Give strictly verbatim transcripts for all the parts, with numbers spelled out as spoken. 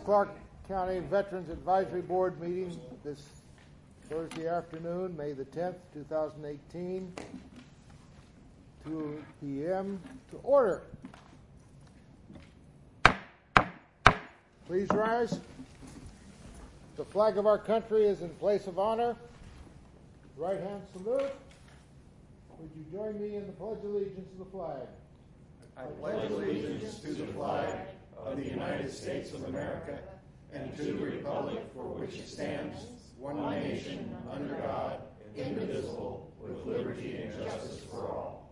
Clark County Veterans Advisory Board meeting this Thursday afternoon, May the tenth, two thousand eighteen, two p.m. to order. Please rise. The flag of our country is in place of honor. Right hand salute. Would you join me in the Pledge of Allegiance to the flag? I pledge allegiance to the flag of the United States of America and to the republic for which it stands, one nation, under God, indivisible, with liberty and justice for all.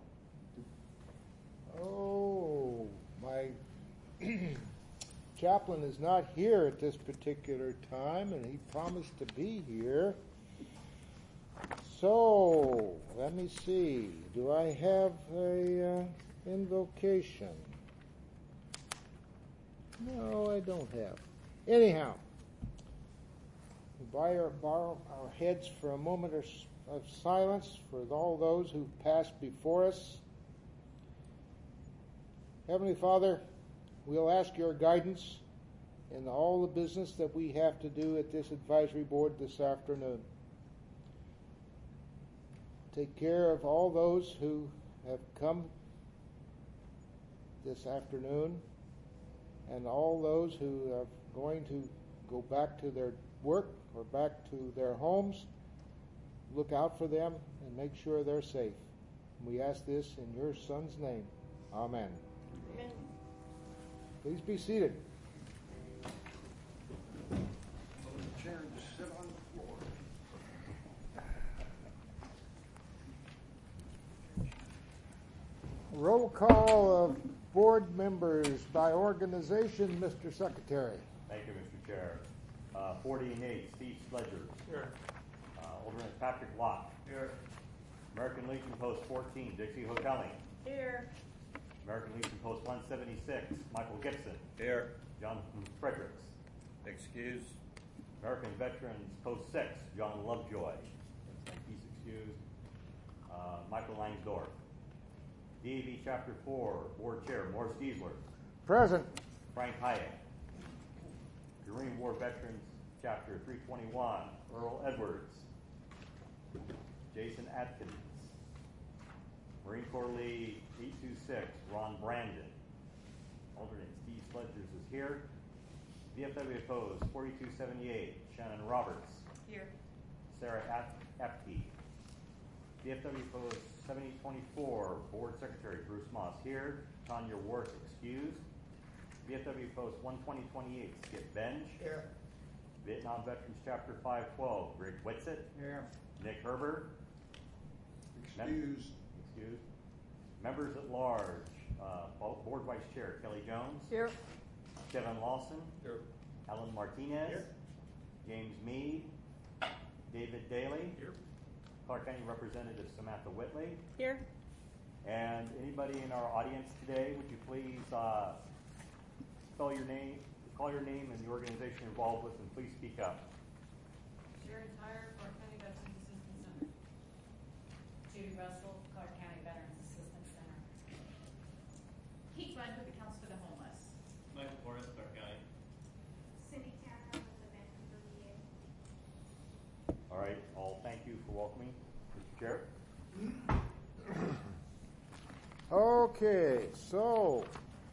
Oh, my chaplain is not here at this particular time, and he promised to be here. So, let me see. Do I have a uh, invocation? No, I don't have. Anyhow, we bow our, bow our heads for a moment of silence for all those who passed before us. Heavenly Father, we'll ask your guidance in all the business that we have to do at this advisory board this afternoon. Take care of all those who have come this afternoon and all those who are going to go back to their work or back to their homes. Look out for them and make sure they're safe. We ask this in your Son's name. Amen. Amen. Please be seated. Chair, just sit on the floor. Roll call of board members by organization, Mister Secretary. Thank you, Mister Chair. Uh, forty-eight, Steve Sledger. Here. Uh, Alderman Patrick Locke. Here. American Legion Post fourteen, Dixie Hotelli. Here. American Legion Post one seventy-six, Michael Gibson. Here. Jonathan Fredericks. Excuse. American Veterans Post six, John Lovejoy. He's excused. Uh, Michael Langsdorf. D A V Chapter four, Board Chair Morris Giesler. Present. Frank Hayek. Marine War Veterans Chapter three twenty-one, Earl Edwards. Jason Atkins. Marine Corps League eight two six, Ron Brandon. Alternate Steve Sledgers is here. V F W opposed forty-two seventy-eight, Shannon Roberts. Here. Sarah Epke. V F W opposed seventy twenty-four, Board Secretary Bruce Moss here. Tanya Worth excused. V F W Post one twenty twenty-eight, Skip Bench. Here. Vietnam Veterans Chapter five twelve, Greg Whitsitt. Here. Nick Herbert. Excuse. Excused. Members at large, uh, Board Vice Chair Kelly Jones. Here. Kevin Lawson. Here. Alan Martinez. Here. James Mead. David Daly. Here. Clark County Representative Samantha Whitley. Here. And anybody in our audience today, would you please uh, spell your name, call your name and the organization you're involved with, and please speak up. Sharon Tyre, Clark County Veterans Assistance Center. Judy Russell, Clark County Veterans Assistance Center. Keith Ryan with the Council for the Homeless. Michael Forrest, Clark County. Cindy Tanner with the Vancouver V A. All right, all thank you for welcoming, Mister Chair. Okay, so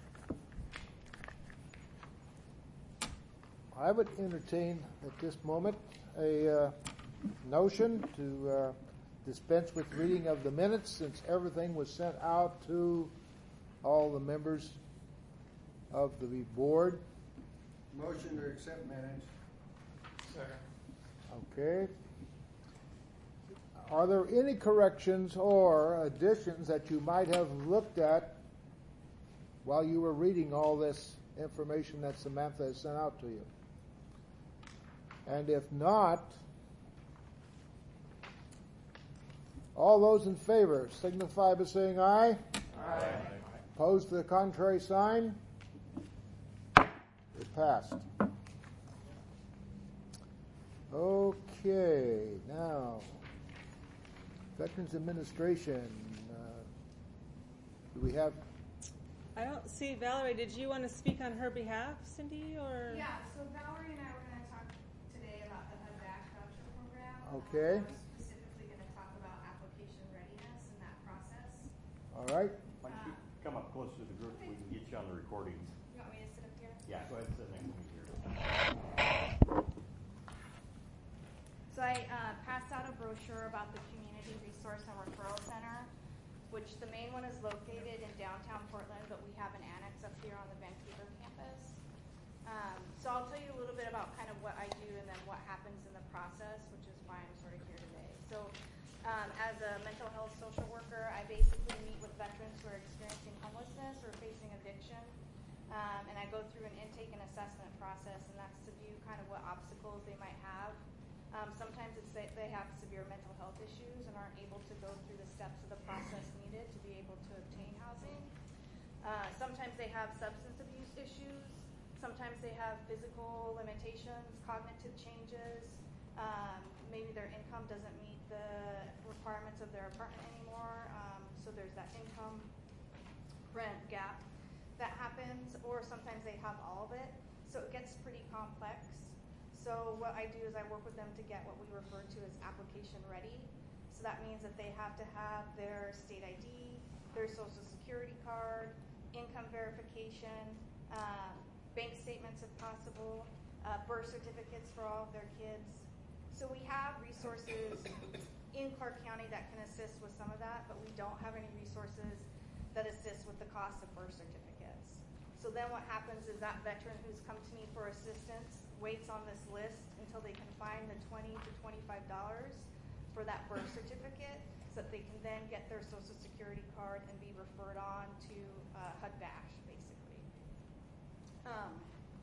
I would entertain at this moment a uh, notion to uh, dispense with reading of the minutes since everything was sent out to all the members of the board. Motion to accept minutes. Second. Okay. Are there any corrections or additions that you might have looked at while you were reading all this information that Samantha has sent out to you? And if not, all those in favor signify by saying aye. Aye. Opposed to the contrary sign? It passed. Okay, now, Veterans Administration. Uh, do we have? I don't see Valerie. Did you want to speak on her behalf, Cindy, or? Yeah, so Okay. I'm specifically going to talk about application readiness and that process. All right. Why don't you come up closer to the group so we can get you on the recording? You want me to sit up here? Yeah, go ahead and sit next to me here. So I uh, passed out a brochure about the Community Resource and Referral Center, which the main one is located in downtown Portland, but we have an annex up here on the Vancouver campus. Um, so I'll tell you a little bit about kind of what I do and then what happens in the process, which is why I'm sort of here today. So um, as a mental health social worker, I basically meet with veterans who are experiencing homelessness or facing addiction. Um, and I go through an intake and assessment process, and that's to view kind of what obstacles they might have. Um, sometimes it's that they have severe mental health issues and aren't able to go through the steps of the process needed to be able to obtain housing. Uh, sometimes they have substance abuse issues. Sometimes they have physical limitations, cognitive changes. Um, maybe their income doesn't meet the requirements of their apartment anymore. Um, so there's that income rent gap that happens, or sometimes they have all of it. So it gets pretty complex. So what I do is I work with them to get what we refer to as application ready. So that means that they have to have their state I D, their social security card, income verification, um, bank statements if possible, uh, birth certificates for all of their kids. So we have resources in Clark County that can assist with some of that, but we don't have any resources that assist with the cost of birth certificates. So then what happens is that veteran who's come to me for assistance waits on this list until they can find the twenty to twenty-five dollars for that birth certificate so that they can then get their social security card and be referred on to uh, H U D BASH, basically. Um,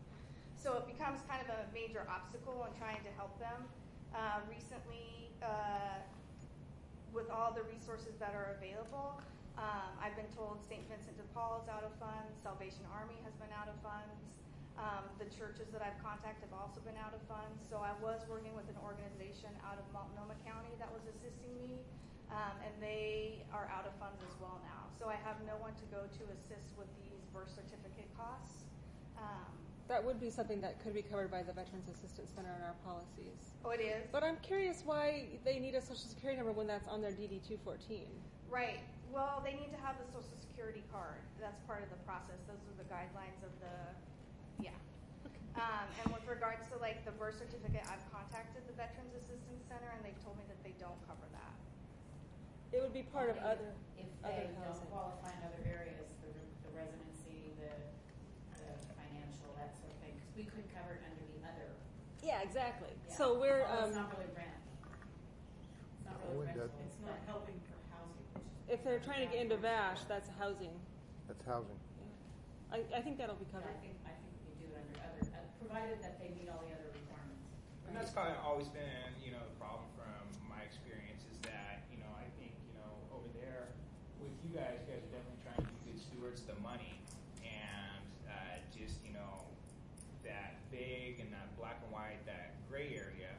so it becomes kind of a major obstacle in trying to help them. Uh, recently, uh, with all the resources that are available, um, I've been told Saint Vincent de Paul is out of funds, Salvation Army has been out of funds. Um, the churches that I've contacted have also been out of funds. So I was working with an organization out of Multnomah County that was assisting me, um, and they are out of funds as well now. So I have no one to go to assist with these birth certificate costs. Um, That would be something that could be covered by the Veterans Assistance Center in our policies. oh, it is? But I'm curious why they need a Social Security number when that's on their D D two fourteen. Right. Well, they need to have the Social Security card. That's part of the process. Those are the guidelines of the, yeah. Um, and with regards to like the birth certificate, I've contacted the Veterans Assistance Center and they've told me that they don't cover that. It would be part of Only other If other they don't housing. qualify in other areas, the, the residency, the, the financial, that sort of thing, because we could cover it under the other. Yeah, exactly. Yeah. So we're Although it's um, not really rent. It's not Oh, really it rental. does. It's not helping for housing. Which is if they're trying to get into VASH, that's housing. That's housing. I, I think that'll be But covered. I think, I think we do it under other, uh, provided that they meet all the other requirements. And that's kind of always been, you know, the problem from my experience is that, you know, I think, you know, over there with you guys, you guys are definitely trying to be good stewards of the money and uh, just, you know, that vague and that black and white, that gray area.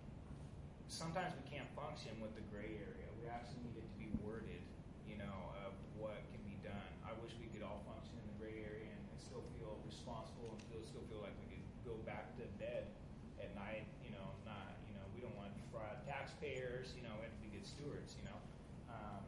Sometimes we can't function with the gray area. We actually need it to be worded, you know, of what can be done. I wish we could all function in the gray area and, and still feel responsible and feel, still feel like we could go back to bed at night, you know, not, you know, we don't want to defraud taxpayers, you know, we have to be good stewards, you know. Um,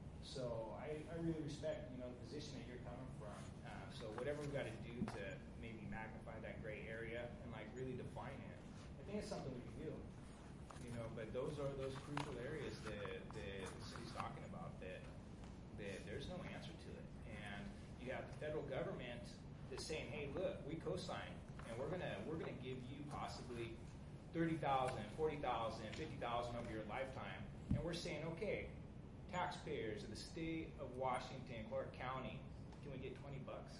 so I, I really respect, you know, the position that you're coming from. Uh, so whatever we've got to do to maybe magnify that gray area and like really define it, I think it's something we can do. You know, but those are those crucial areas that, that the city's talking about that that there's no answer to it. And you have the federal government that's saying, hey, look, we co-sign and we're gonna we're gonna give you possibly thirty thousand, forty thousand, fifty thousand over your lifetime. And we're saying, okay, taxpayers of the state of Washington, Clark County, can we get twenty bucks?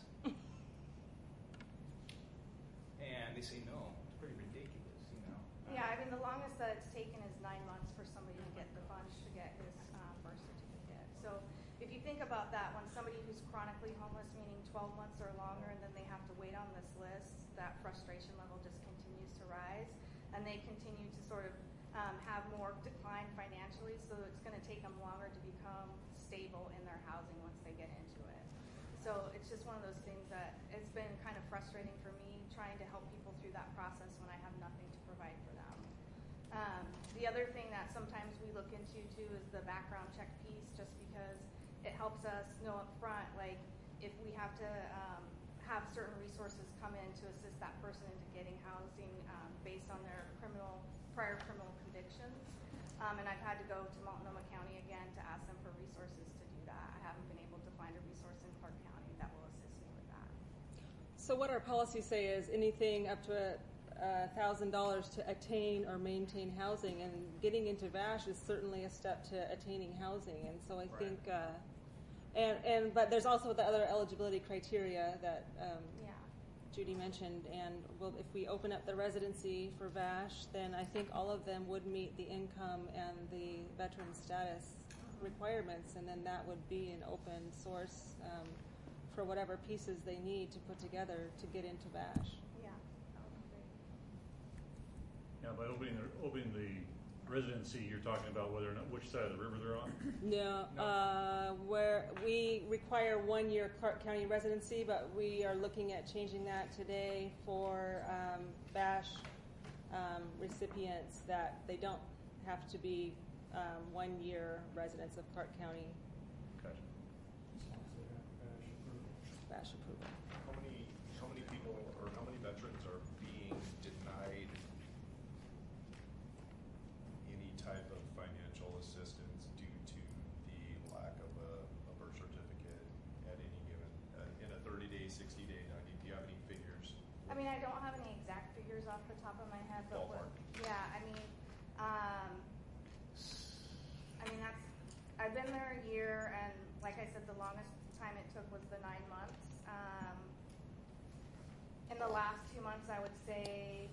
And they say no. It's pretty ridiculous, you know. Yeah, I mean, the longest that it's taken is nine months for somebody to get the funds to get his uh, birth certificate. So if you think about that, when somebody who's chronically homeless, meaning twelve months or longer, and then they have to wait on this list, that frustration level just continues to rise, and they continue to sort of um, have more decline financially, so it's going to take them longer to become stable in their housing once they get into it. So it's just one of those things that it's been kind of frustrating for me trying to help people through that process when I have nothing to provide for them. Um, the other thing that's look into too is the background check piece, just because it helps us know up front, like if we have to um, have certain resources come in to assist that person into getting housing um, based on their criminal prior criminal convictions. Um, and I've had to go to Multnomah County again to ask them for resources to do that. I haven't been able to find a resource in Clark County that will assist me with that. So what our policies say is anything up to a one thousand dollars to attain or maintain housing, and getting into V A S H is certainly a step to attaining housing. And so I Right. think, uh, and, and but there's also the other eligibility criteria that um, Yeah. Judy mentioned, and well, if we open up the residency for V A S H, then I think all of them would meet the income and the veteran status requirements, and then that would be an open source um, for whatever pieces they need to put together to get into V A S H. Yeah. That would be great. Now, by opening the, opening the residency, you're talking about whether or not, which side of the river they're on? No, No. uh, where we require one year Clark County residency, but we are looking at changing that today for um, V A S H um, recipients, that they don't have to be um, one year residents of Clark County. Gotcha. V A S H approval. How many, how many people or how many veterans are being denied any type of financial assistance due to the lack of a, a birth certificate at any given, uh, in a thirty day, sixty day, ninety, do you have any figures? I mean, I don't have any exact figures off the top of my head, but what, Ballpark. yeah, I mean, um, I mean that's, I've been there a year, and like I said, the longest time it took was the nine months. Um, in the last two months, I would say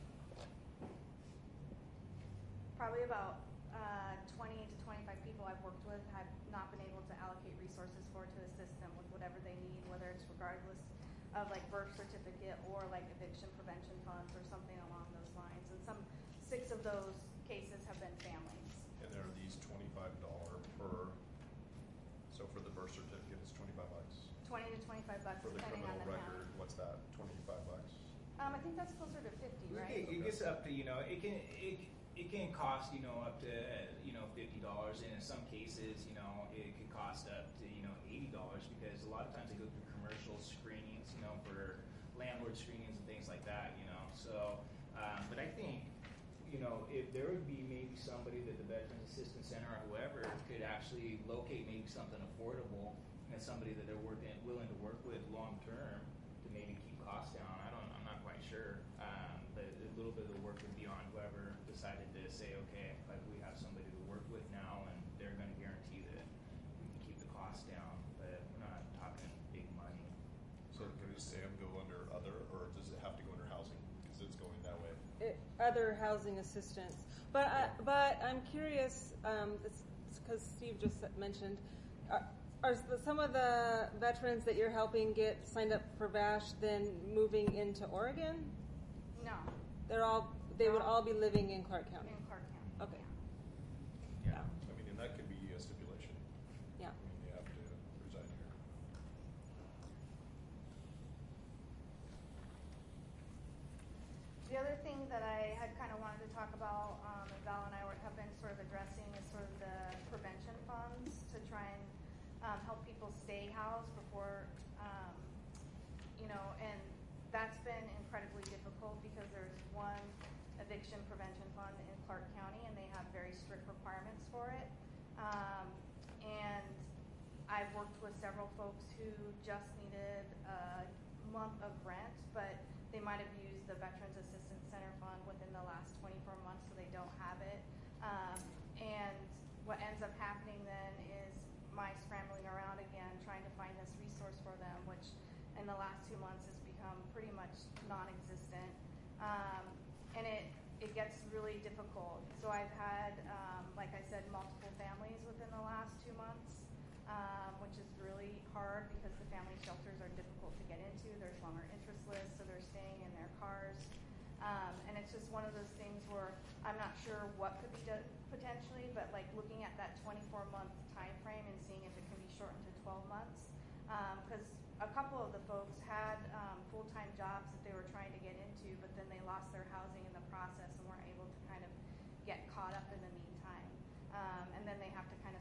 probably about uh, twenty to twenty-five people I've worked with have not been able to allocate resources for to assist them with whatever they need, whether it's regardless of like birth certificate or like eviction prevention funds or something along those lines. And some six of those cases have been families. And there are these twenty-five dollar per, so for the birth certificate, it's twenty-five bucks. twenty to twenty-five bucks For the depending on criminal the record, county. what's that, twenty-five bucks? Um, I think that's closer to fifty, It, right? it gets up to, you know, it can it, it can cost, you know, up to uh, you know fifty dollars, and in some cases, you know, it could cost up to, you know, eighty dollars, because a lot of times they go through commercial screenings, you know, for landlord screenings and things like that, you know. So, um, but I think, you know, if there would be maybe somebody that the Veterans Assistance Center or whoever could actually locate maybe something affordable, and somebody that they're working willing to work with long term to maybe keep costs down. I don't, I'm not quite sure, um, but a little bit of the work would be on whoever decided to say, okay, like we have somebody to work with now, and they're going to guarantee that we can keep the costs down, but we're not talking big money. So does S A M go under other, or does it have to go under housing, because it's going that way? It, other housing assistance. But I, but I'm curious, um, because Steve just mentioned, are, are the, some of the veterans that you're helping get signed up for V A S H then moving into Oregon? No, They're all they would all be living in Clark County. in Clark County. Okay. Yeah. I mean, and that could be a stipulation. Yeah. I mean, you have to reside here. The other thing that I had kind of wanted to talk about, um, and Val and I were, have been sort of addressing, is sort of the prevention funds to try and um, help people stay housed before, um, you know, and that's been incredibly difficult because there's one eviction prevention fund in Clark County, and they have very strict requirements for it. Um, and I've worked with several folks who just needed a month of rent, but they might have used the Veterans Assistance Center Fund within the last twenty-four months, so they don't have it. Um, and what ends up happening then is my scrambling around again, trying to find this resource for them, which in the last two months has become pretty much non-existent. Um, and it, it gets really difficult. So I've had, um, like I said, multiple families within the last two months, um, which is really hard because the family shelters are difficult to get into. There's longer interest lists, so they're staying in their cars. Um, and it's just one of those things where I'm not sure what could be done potentially, but like looking at that twenty-four month time frame and seeing if it can be shortened to twelve months. Because um, a couple of the folks had um, full-time jobs that they were trying to get into, but then they lost their housing in the process and weren't able to kind of get caught up in the meantime. Um, and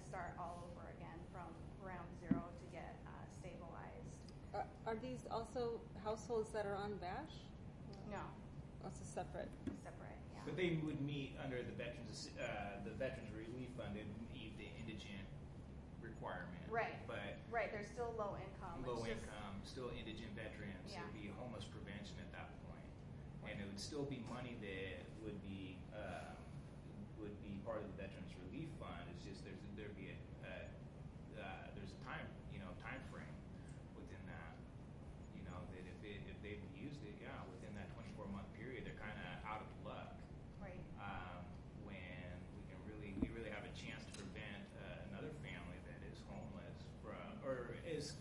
start all over again from ground zero to get uh, stabilized. Are, are these also households that are on VASH? No, That's a separate. separate, yeah. But they would meet under the veterans, uh, the Veterans Relief Fund, they would meet the indigent requirement. Right. But Right, they're still low income. low It's just- income, still indigent veterans, Yeah. it'd be homeless prevention at that point. And it would still be money that would be, um, would be part of the Veterans Relief Fund, it's just there's, there'd be a, uh, uh, there's a time, you know, time frame within that. You know, that if it, if they've used it, yeah, within that twenty-four month period, they're kinda out of luck. Right. Um, when we can really, we really have a chance to prevent uh, another family that is homeless from, or is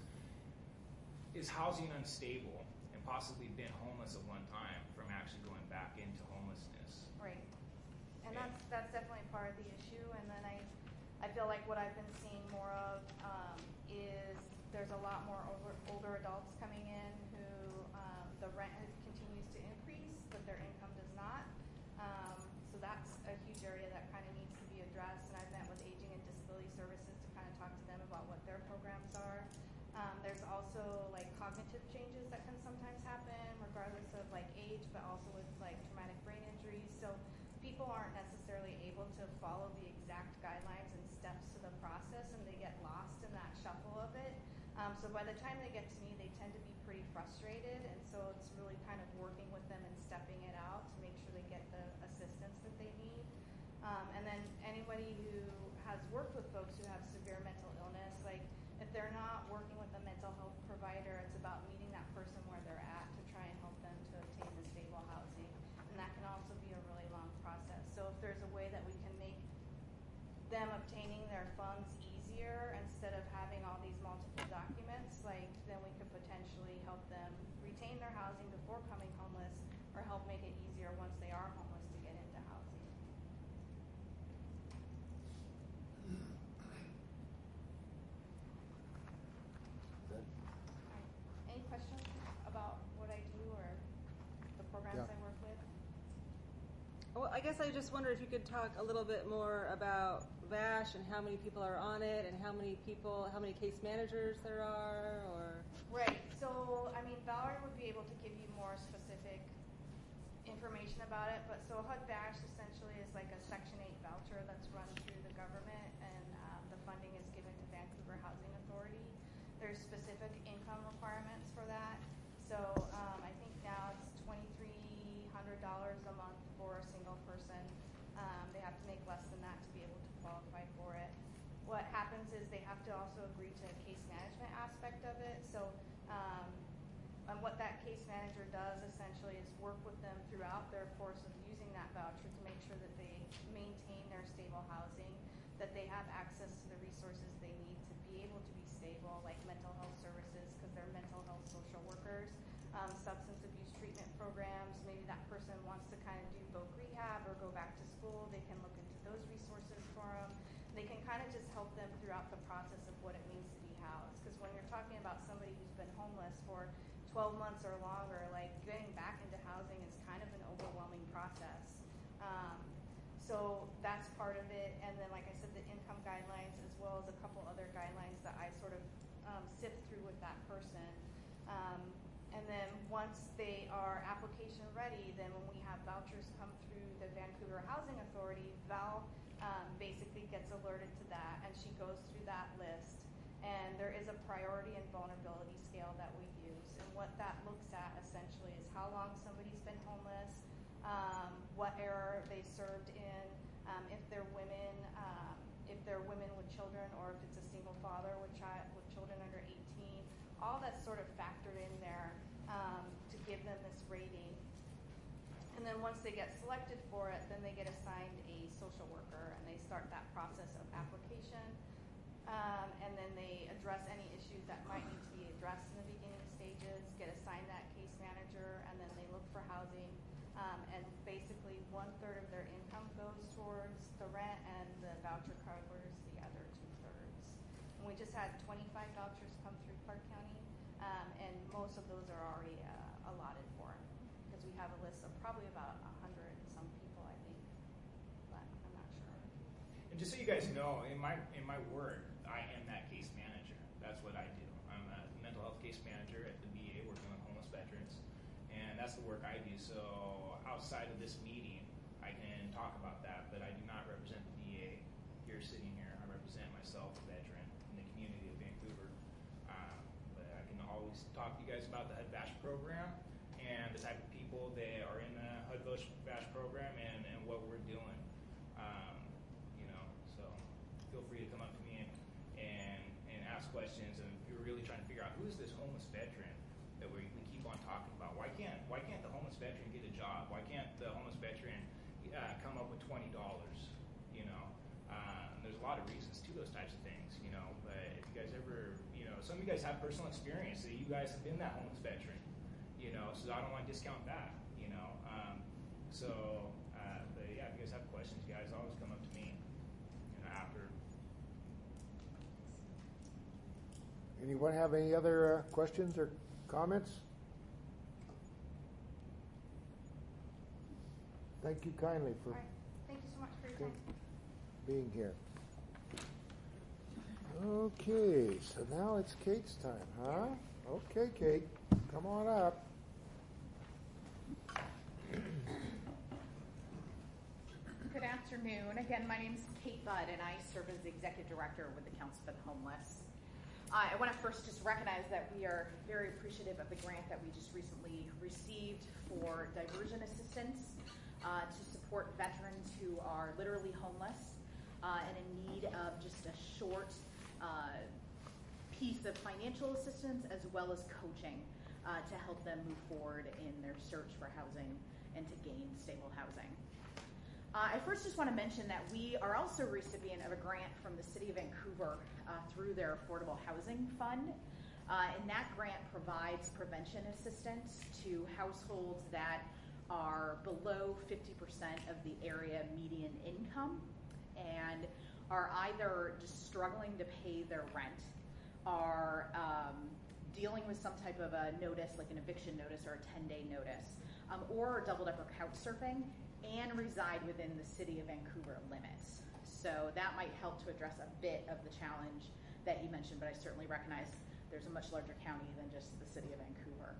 is housing unstable and possibly been homeless at one time from actually going back into homelessness. Right. And that's that's definitely part of the issue. And then I, I feel like what I've been seeing more of um, is there's a lot more older, older adults coming in who um, the rent is, continues to increase, but their income does not. Um, so that's a huge area that kind of needs to be addressed. And I've met with Aging and Disability Services to kind of talk to them about what their programs are. Um, there's also like cognitive changes that can sometimes happen regardless of like age, but also with like traumatic brain injuries. So people aren't necessarily able to follow the exact guidelines and steps to the process, and they get lost in that shuffle of it. Um, so by the time they get to me, they tend to be pretty frustrated, and so it's really kind of working with them and stepping it out to make sure they get the assistance that they need. Um, and then anybody who has worked with folks who have severe mental illness, like if they're not working with a mental health provider, it's about meeting that person where they're at to try and help them to obtain the stable housing. And that can also be a really long process. So if there's a way that we can make them obtaining their funds easier instead of having all these multiple documents, like then we could potentially help them retain their housing before coming homeless, or help make it easier once they are homeless to get into housing. Good. Any questions about what I do or the programs Yeah. I work with? Well, I guess I just wonder if you could talk a little bit more about VASH and how many people are on it, and how many people, how many case managers there are, or. Right. So, I mean, Valerie would be able to give you more specific information about it. But so H U D VASH essentially is like a Section eight voucher that's run through the government, and um, the funding is given to Vancouver Housing Authority. There's specific income requirements for that. So um, I think now it's twenty-three hundred dollars a month for a single person. Um, they have to make less than that to be able to qualify for it. What happens is they have to also agree to a case management aspect of it. So um, and what that case manager does essentially is work with them throughout their course of using that voucher to make sure that they maintain their stable housing, that they have access to the resources they need to be able to be stable, like mental health services, because they're mental health social workers, um, substance abuse treatment programs. Maybe that person wants to kind of do voc rehab or go back to school. They can look into those resources for them. They can kind of just help them throughout the process of what it means to be housed. Because when you're talking about somebody who's been homeless for twelve months or longer, like getting back into housing is kind of an overwhelming process. Um, so that's part of it. And then, like I said, the income guidelines, as well as a couple other guidelines that I sort of um, sift through with that person. Um, and then once they are application ready, then when we have vouchers come through the Vancouver Housing Authority, Val um, basically gets alerted to that, and she goes through that list. And there is a priority and vulnerability scale that we use. And what that looks at essentially is how long somebody's been homeless, um, what era they served in, um, if they're women, um, if they're women with children, or if it's a single father with child with children under eighteen. All that's sort of factored in there um, to give them this rating. And then once they get selected for it, then they get assigned a social worker, and they start that process of application. Um, and then they address any issues that might need to be addressed in the beginning stages, get assigned that case manager, and then they look for housing. Um, and basically one third of their income goes towards the rent, and the voucher covers the other two thirds. And we just had twenty-five vouchers come through Clark County, um, and most of those are already uh, allotted for, because we have a list of probably about a hundred and some people, I think, but I'm not sure. And just so you guys know, in my in my work, I am that case manager. That's what I do. I'm a mental health case manager at the V A working with homeless veterans, and that's the work I do. So outside of this meeting, I can talk about that, but I do not represent the V A here sitting here. I represent myself, a veteran in the community of Vancouver. Um, but I can always talk to you guys about the H U D VASH program and the type of people that are in the H U D VASH program and, and what we're doing. Um, you know, so feel free to come up to me and, and, and ask questions. And if you're really trying to figure out who is this homeless veteran that we, we keep on talking about, why can't why can't the homeless veteran get a job? Why can't the homeless veteran uh, come up with twenty dollars? You know, uh, there's a lot of reasons to those types of things. You know, but if you guys ever, you know, some of you guys have personal experience that you guys have been that homeless veteran. You know, so I don't want to discount that. You know, um, so. Uh, but yeah, if you guys have questions, you guys always come up to me, you know, after. Anyone have any other uh, questions or comments? Thank you kindly for All right. Thank you so much for your time. being here. Okay, so now it's Kate's time, huh? Okay, Kate, come on up. Good afternoon. Again, my name is Kate Budd, and I serve as the Executive Director with the Council for the Homeless. Uh, I want to first just recognize that we are very appreciative of the grant that we just recently received for diversion assistance uh, to support veterans who are literally homeless uh, and in need of just a short uh, piece of financial assistance as well as coaching uh, to help them move forward in their search for housing and to gain stable housing. Uh, I first just want to mention that we are also a recipient of a grant from the City of Vancouver uh, through their Affordable Housing Fund. Uh, and that grant provides prevention assistance to households that are below fifty percent of the area median income and are either just struggling to pay their rent, are um, dealing with some type of a notice, like an eviction notice or a ten-day notice, um, or are double-decker couch surfing, and reside within the City of Vancouver limits. So that might help to address a bit of the challenge that you mentioned, but I certainly recognize there's a much larger county than just the City of Vancouver.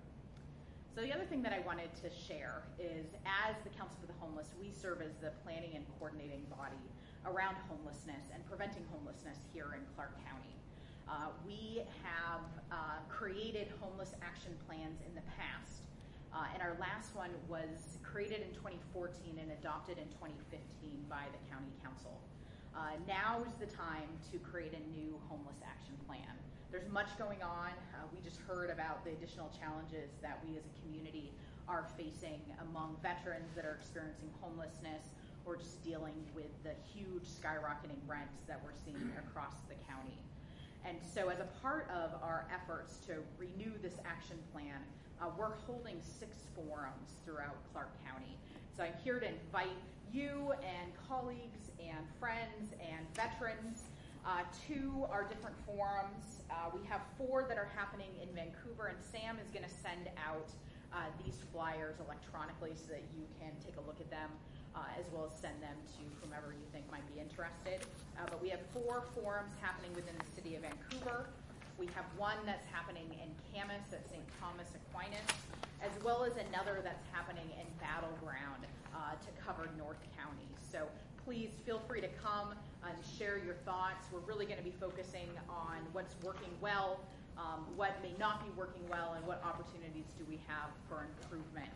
So the other thing that I wanted to share is, as the Council for the Homeless, we serve as the planning and coordinating body around homelessness and preventing homelessness here in Clark County. Uh, we have uh, created homeless action plans in the past. Uh, and our last one was created in twenty fourteen and adopted in twenty fifteen by the County Council. Uh, now is the time to create a new homeless action plan. There's much going on. Uh, we just heard about the additional challenges that we as a community are facing among veterans that are experiencing homelessness or just dealing with the huge skyrocketing rents that we're seeing across the county. And so as a part of our efforts to renew this action plan, Uh, we're holding six forums throughout Clark County. So I'm here to invite you and colleagues and friends and veterans uh, to our different forums. Uh, we have four that are happening in Vancouver, and Sam is going to send out uh, these flyers electronically so that you can take a look at them, uh, as well as send them to whomever you think might be interested. Uh, but we have four forums happening within the City of Vancouver. We have one that's happening in Camas at Saint Thomas Aquinas, as well as another that's happening in Battleground uh, to cover North County. So please feel free to come and share your thoughts. We're really going to be focusing on what's working well, um, what may not be working well, and what opportunities do we have for improvement.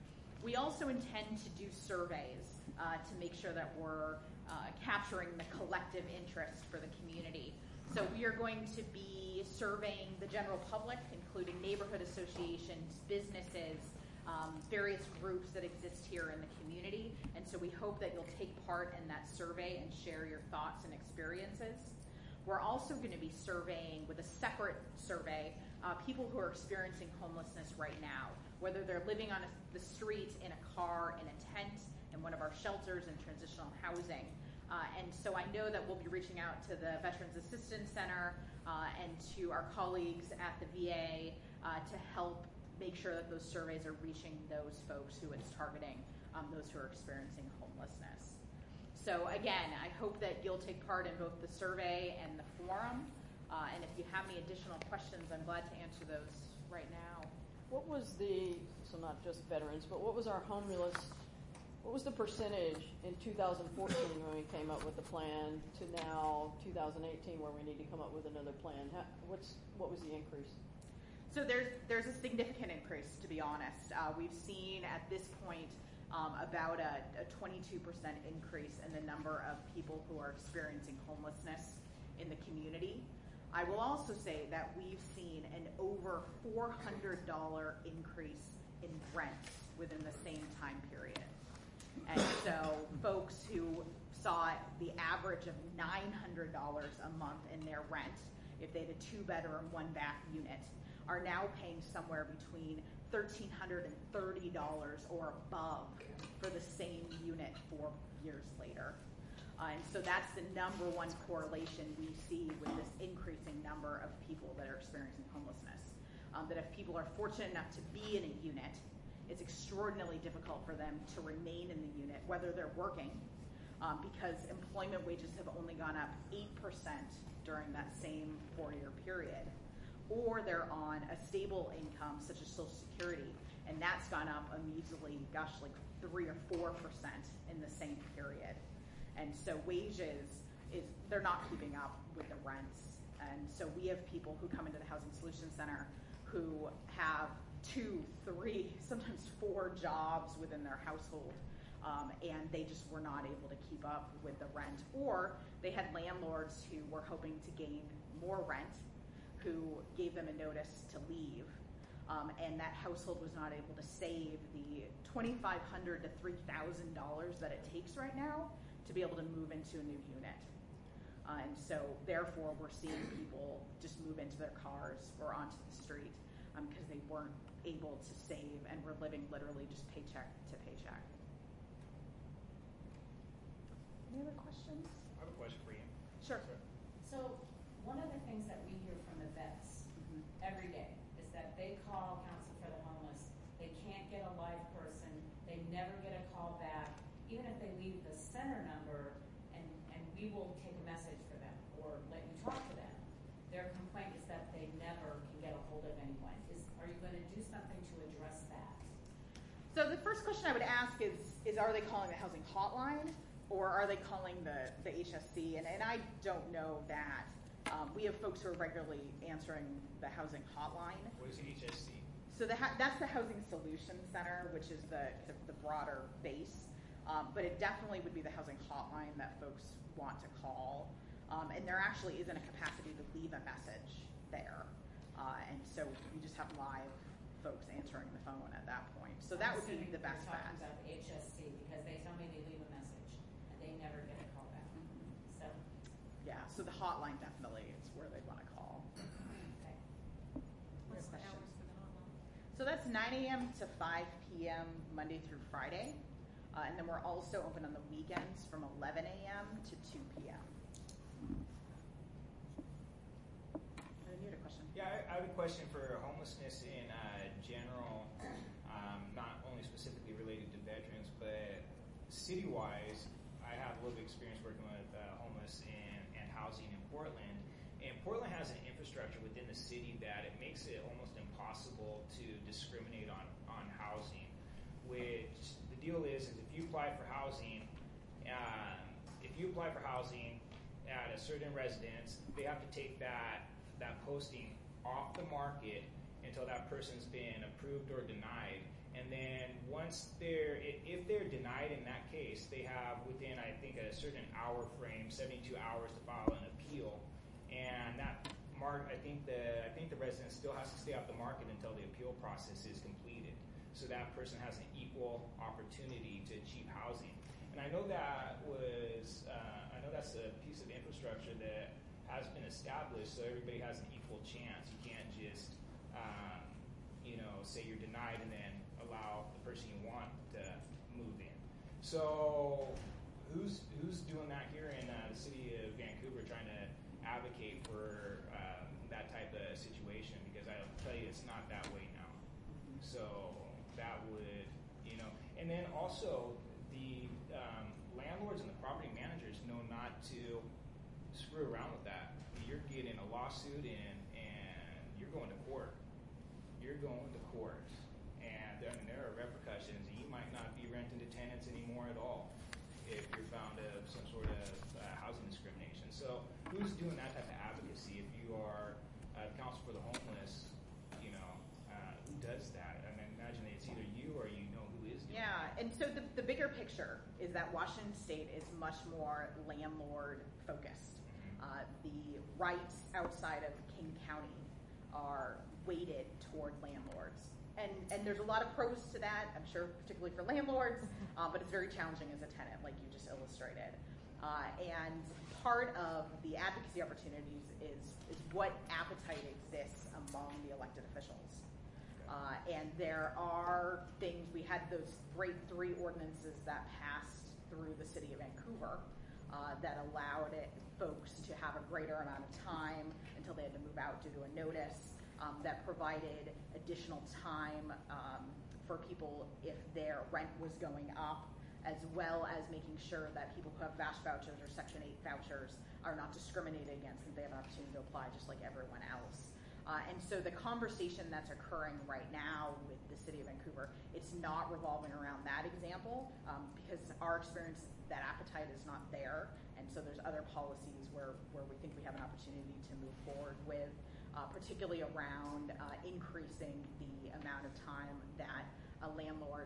We also intend to do surveys uh, to make sure that we're uh, capturing the collective interest for the community. So we are going to be surveying the general public, including neighborhood associations, businesses, um, various groups that exist here in the community. And so we hope that you'll take part in that survey and share your thoughts and experiences. We're also going to be surveying with a separate survey uh, people who are experiencing homelessness right now, whether they're living on a, the street, in a car, in a tent, in one of our shelters, in transitional housing. Uh, and so I know that we'll be reaching out to the Veterans Assistance Center uh, and to our colleagues at the V A uh, to help make sure that those surveys are reaching those folks who it's targeting, um, those who are experiencing homelessness. So again, I hope that you'll take part in both the survey and the forum. Uh, and if you have any additional questions, I'm glad to answer those right now. What was the, so not just veterans, but what was our homeless, what was the percentage in two thousand fourteen when we came up with the plan to now two thousand eighteen where we need to come up with another plan? How, what's What was the increase? So there's, there's a significant increase, to be honest. Uh, we've seen at this point um, about a, a twenty-two percent increase in the number of people who are experiencing homelessness in the community. I will also say that we've seen an over four hundred dollars increase in rents within the same time period. And so folks who saw the average of nine hundred dollars a month in their rent, if they had a two-bedroom, one-bath unit, are now paying somewhere between one thousand three hundred thirty dollars or above for the same unit four years later. Uh, and so that's the number one correlation we see with this increasing number of people that are experiencing homelessness. Um, that if people are fortunate enough to be in a unit, it's extraordinarily difficult for them to remain in the unit, whether they're working, um, because employment wages have only gone up eight percent during that same four-year period, or they're on a stable income such as Social Security, and that's gone up a measly, gosh, like three or four percent in the same period. And so wages is they're not keeping up with the rents. And so we have people who come into the Housing Solutions Center who have two, three, sometimes four jobs within their household, um, and they just were not able to keep up with the rent. Or they had landlords who were hoping to gain more rent, who gave them a notice to leave, um, and that household was not able to save the twenty-five hundred dollars to three thousand dollars that it takes right now to be able to move into a new unit. Uh, and so therefore we're seeing people just move into their cars or onto the street because um, they weren't able to save and were living literally just paycheck to paycheck. Any other questions? I have a question for you. Sure. So one of the things that we hear from the vets Mm-hmm. every day is that they call Council for the Homeless, they can't get a live person, they never get a call back, even if they leave the center number and, and we will take a message for them or let you talk to them. Their complaint is that they never can get a hold of anyone. Is, are you going to do something to address that? So the first question I would ask is, is are they calling the housing hotline or are they calling the, the H S C? And, and I don't know that. Um, we have folks who are regularly answering the housing hotline. What is H S C? So the, that's the Housing Solutions Center, which is the, the, the broader base. Um, but it definitely would be the housing hotline that folks want to call. Um, and there actually isn't a capacity to leave a message there. Uh, and so you just have live folks answering the phone at that point. So that I'm would be the assuming best you're bet. talking about the H S C because they tell me they leave a message and they never get a call back. So, Yeah, so the hotline definitely is where they want to call. okay. What's the question. hours for the hotline? So that's nine a.m. to five p.m. Monday through Friday. Uh, and then we're also open on the weekends from eleven a.m. to two p.m. Uh, you had a question? Yeah, I, I have a question for homelessness in uh, general, um, not only specifically related to veterans, but city-wise. I have a little bit of experience working with uh, homeless and, and housing in Portland. And Portland has an infrastructure within the city that it makes it almost impossible to discriminate on, on housing, which the deal is, is if you apply for housing, um, if you apply for housing at a certain residence, they have to take that that posting off the market until that person's been approved or denied. And then once they're, if they're denied in that case, they have within, I think, a certain hour frame, seventy-two hours to file an appeal. And that mark, I think the, I think the resident still has to stay off the market until the appeal process is completed. So that person has an equal opportunity to achieve housing. And I know that was, uh, I know that's a piece of infrastructure that has been established, so everybody has an equal chance. You can't just, um, you know, say you're denied and then allow the person you want to move in. So who's who's doing that here in uh, the city of Vancouver, trying to advocate for um, that type of situation? Because I'll tell you, it's not that way now. So that would, you know, and then also the um, landlords and the property managers to screw around with that, you're getting a lawsuit in and you're going to court. You're going to court. And I mean, there are repercussions. You might not be renting to tenants anymore at all if you're found of some sort of uh, housing discrimination. So who's doing that type of advocacy? If you are uh, counsel for the homeless, you know, uh, who does that? I mean, imagine it's either you or you know who is doing Yeah, that. and so the, the bigger picture is that Washington State is much more landlord focused. Uh, the rights outside of King County are weighted toward landlords. And, and there's a lot of pros to that, I'm sure, particularly for landlords, uh, but it's very challenging as a tenant, like you just illustrated. Uh, and part of the advocacy opportunities is, is what appetite exists among the elected officials. Uh, and there are things, we had those great three ordinances that passed through the city of Vancouver uh, that allowed it, folks to have a greater amount of time until they had to move out due to a notice, um, that provided additional time um, for people if their rent was going up, as well as making sure that people who have VASH vouchers or Section eight vouchers are not discriminated against and they have an opportunity to apply just like everyone else. Uh, and so the conversation that's occurring right now with the city of Vancouver, it's not revolving around that example um, because our experience, that appetite is not there. And so there's other policies where, where we think we have an opportunity to move forward with, uh, particularly around uh, increasing the amount of time that a landlord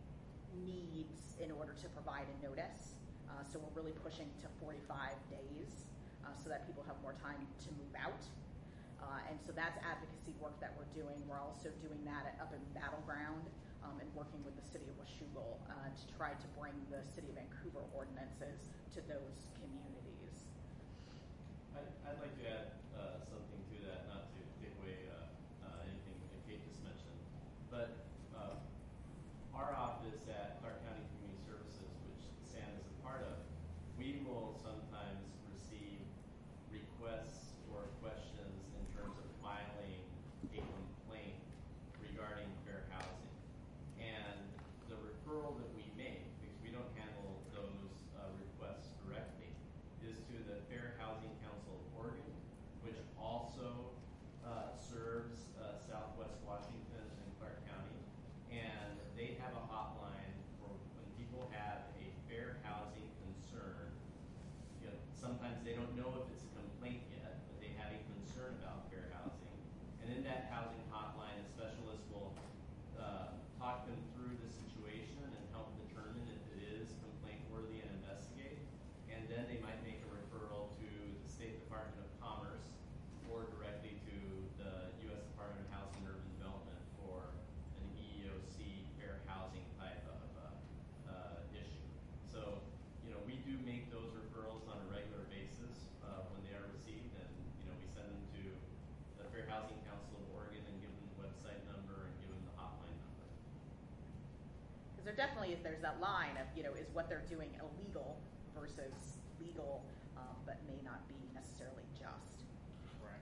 needs in order to provide a notice. Uh, so we're really pushing to forty-five days uh, so that people have more time to move out. Uh, and so that's advocacy work that we're doing. We're also doing that at, up in Battleground um, and working with the city of Washougal uh, to try to bring the city of Vancouver ordinances to those communities. I'd, I'd like to add uh, something to that, not to take away uh, uh, anything that Kate just mentioned, but uh, our office at Clark County Community Services, which Sam is a part of, we will sometimes receive requests or questions in terms of filing a complaint regarding fair housing. And the referral that we make, because we don't handle those uh, requests directly, is to the Fair Housing Council of Oregon, which also uh, serves uh, Southwest Washington and Clark County. And they have a hotline for when people have a fair housing concern. You know, sometimes they don't know if it's a complaint yet, but they have a concern about fair housing. And in that housing hotline, a specialist will uh, talk them through the situation and help determine if it is complaint worthy and investigate. And then they might make a referral to the State Department of Commerce or directly to the U S Department of Housing and Urban Development for an E E O C fair housing type of uh, uh, issue. So, you know, we do make those referrals on a regular basis uh, when they are received, and you know, we send them to the Fair Housing Council of Oregon and give them the website number and give them the hotline number. Because there definitely is, there's that line of, you know, is what they're doing illegal versus legal, um, but may not be necessarily just. Right.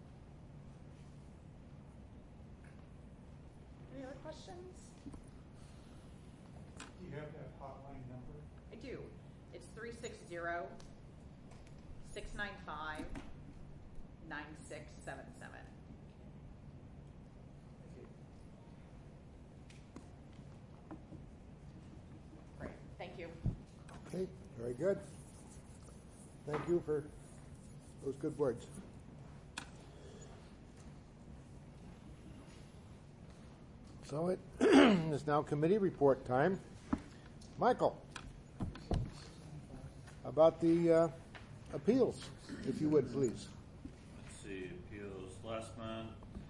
Any other questions? Do you have that hotline number? I do. It's three six zero, six nine five, nine six seven seven. Great. Thank you. Okay, very good. Thank you for those good words. So it is now committee report time. Michael, about the uh, appeals, if you would, please. Let's see, appeals last month.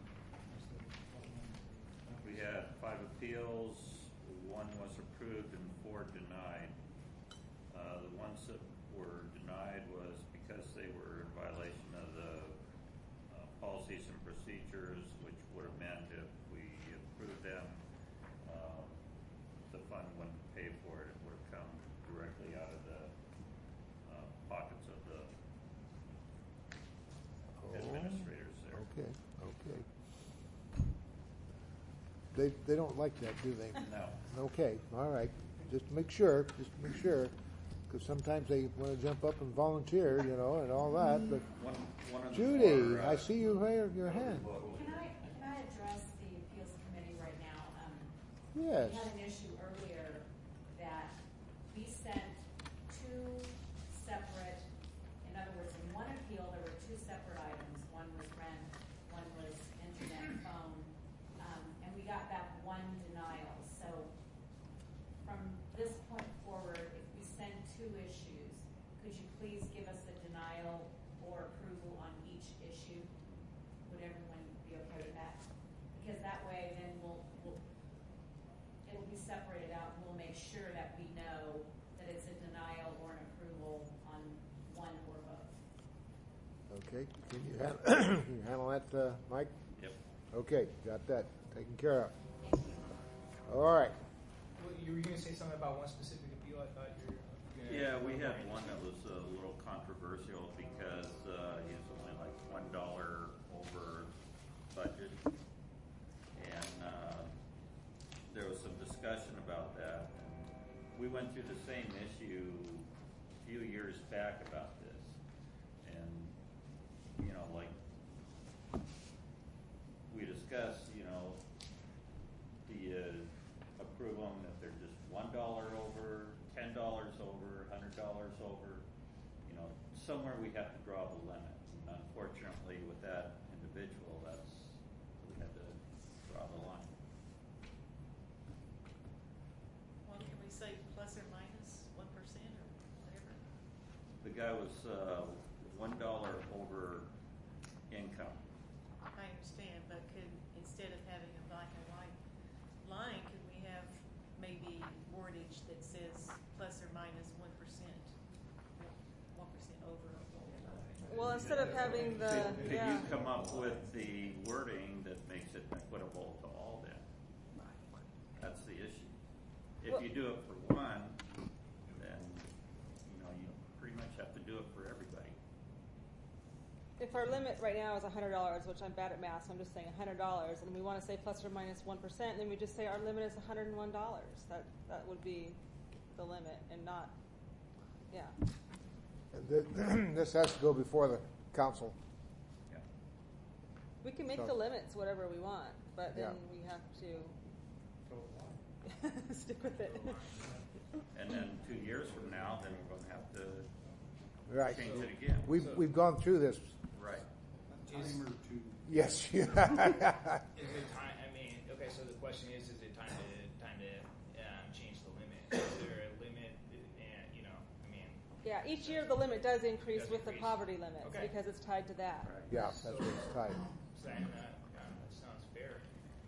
We had five appeals. One was approved and four denied. Uh, the ones that were denied was because they were in violation of the uh, policies and procedures, which would have meant if we approved them, um, the fund wouldn't pay for it. It would have come directly out of the uh, pockets of the administrators there. Okay, okay. They they don't like that, do they? No. Okay, all right. Just make sure, just make sure. because sometimes they want to jump up and volunteer, you know, and all that. But One, one of the Judy, more, uh, I see you raise your hand. Can I, can I address the appeals committee right now? Um, Yes. We had an issue earlier that we sent two separate, in other words, in one appeal, there were two separate items. One was rent, one was internet and phone. Um, and we got back one denial. So from this point forward, if we send two issues, could you please give us a denial or approval on each issue? Would everyone be okay with that? Because that way then we'll, we'll it'll be separated out and we'll make sure that we know that it's a denial or an approval on one or both. Okay. Can you, ha- can you handle that, uh, Mike? Yep. Okay, got that taken care of. All right. Well, you were going to say something about one specific appeal. I thought you were. Gonna Yeah, we had one that was a little controversial because uh, he was only like one dollar over budget, and uh, there was some discussion about that. We went through the same issue a few years back about this, and you know, like we discussed, you know, do you approve them if they're just one dollar over, ten dollars over, hundred dollars over? You know, somewhere we have to draw the limit. And unfortunately, with that individual, that's we had to draw the line. Well, can we say plus or minus one percent or whatever? The guy was uh, one dollar over income. I understand, but could, instead of having a black and white line, could we have maybe wordage that says plus or minus one percent? One percent over or below? Well, instead of having the, Could, could yeah. you come up with the wording that makes it equitable to all then? That's the issue. If Well- you do it for one, then, you know, you pretty much have to do it for everybody. If our limit right now is one hundred dollars, which I'm bad at math, so I'm just saying one hundred dollars, and we want to say plus or minus one percent, then we just say our limit is one hundred one dollars. That that would be the limit, and not, yeah. And th- This has to go before the council. Yeah. We can make So- the limits whatever we want, but then Yeah. we have to stick with it. And then two years from now, then we're gonna have to Right. change it again. We've, we've gone through this. Right. Is, Yes. is it time? I mean, okay. So the question is: Is it time to time to um, change the limit? Is there a limit? And you know, I mean. Yeah, each year the limit does increase Does with the increase. poverty limits Okay. because it's tied to that. Yeah, that's what it's tied. So that, uh, that sounds fair.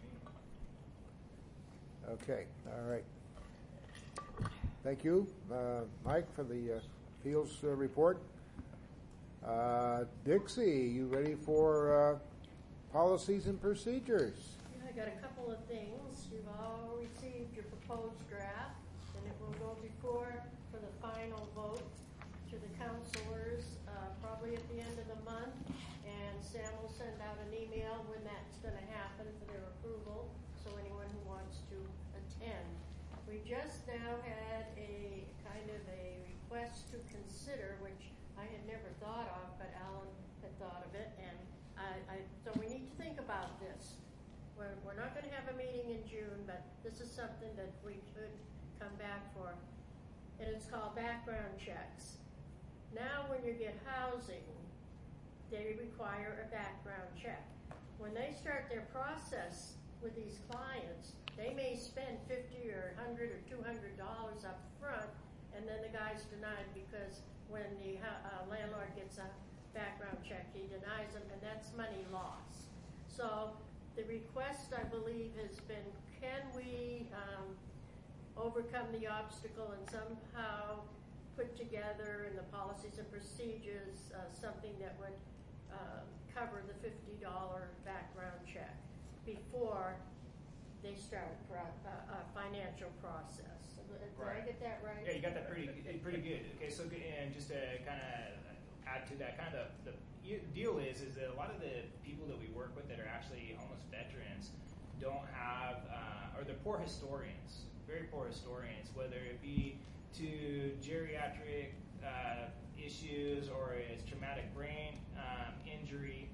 I mean, Okay, all right. Thank you, uh, Mike, for the uh, appeals uh, report. Uh, Dixie, you ready for uh, policies and procedures? I got a couple of things. You've all received your proposed draft, and it will go before for the final vote to the councilors uh, probably at the end of the month. And Sam will send out an email when that's going to happen for their approval, so anyone who wants to attend. We just now had a kind of a request to consider, which I had never thought of, but Alan had thought of it, and I, I so we need to think about this. We're, we're not going to have a meeting in June, but this is something that we could come back for, and it's called background checks. Now, when you get housing, they require a background check. When they start their process with these clients, they may spend fifty or a hundred or two hundred dollars up front, and then the guy's denied because when the uh, landlord gets a background check, he denies them, and that's money lost. So the request, I believe, has been, can we um, overcome the obstacle and somehow put together in the policies and procedures uh, something that would uh, cover the fifty dollars background check before they start pro- uh, a financial process. Did Right. I get that right? Yeah, you got that pretty pretty good. Okay, so good, and just to kind of add to that, kind of the, the deal is is that a lot of the people that we work with that are actually homeless veterans don't have, uh, or they're poor historians, very poor historians, whether it be to geriatric psychiatric uh, issues, or it's traumatic brain um, injury,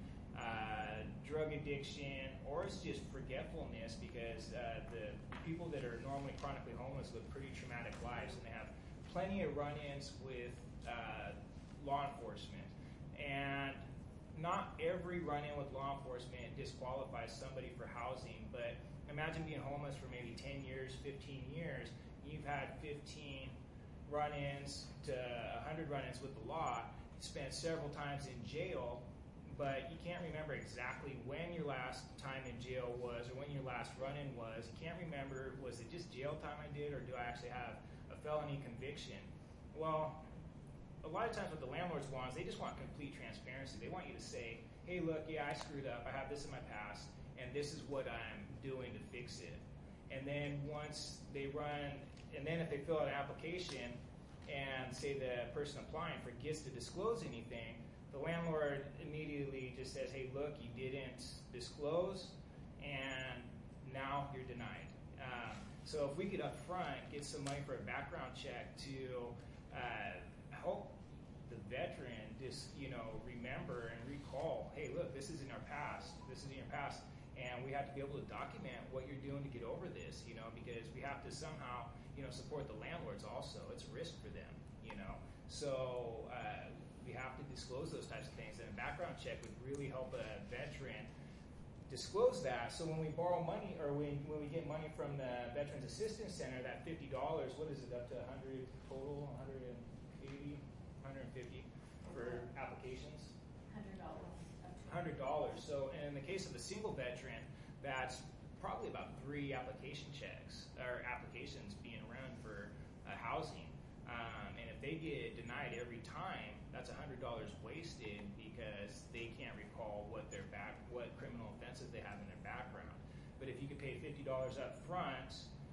uh, drug addiction, or it's just forgetfulness, because uh, the people that are normally chronically homeless live pretty traumatic lives, and they have plenty of run-ins with uh, law enforcement. And not every run-in with law enforcement disqualifies somebody for housing, but imagine being homeless for maybe ten years, fifteen years. You've had fifteen run-ins to one hundred run-ins with the law, spent several times in jail, but you can't remember exactly when your last time in jail was or when your last run-in was. You can't remember, was it just jail time I did, or do I actually have a felony conviction? Well, a lot of times what the landlords want is they just want complete transparency. They want you to say, hey, look, yeah, I screwed up. I have this in my past, and this is what I'm doing to fix it. And then once they run, and then if they fill out an application and say the person applying forgets to disclose anything, the landlord immediately just says, hey, look, you didn't disclose, and now you're denied. Um, so if we could up front get some money for a background check to uh, help the veteran just, you know, remember and recall, hey, look, this is in our past, this is in your past, and we have to be able to document what you're doing to get over this, you know, because we have to somehow, you know, support the landlords also. It's a risk for them, you know. So uh, we have to disclose those types of things, and a background check would really help a veteran disclose that. So when we borrow money, or when, when we get money from the Veterans Assistance Center, that fifty dollars, what is it, up to one hundred total, one hundred eighty, one hundred fifty for applications? one hundred dollars. one hundred dollars. So in the case of a single veteran, that's probably about three application checks or applications being run for uh, housing. Um, and if they get denied every time, that's one hundred dollars wasted because they can't recall what their back, what criminal offenses they have in their background. But if you could pay fifty dollars up front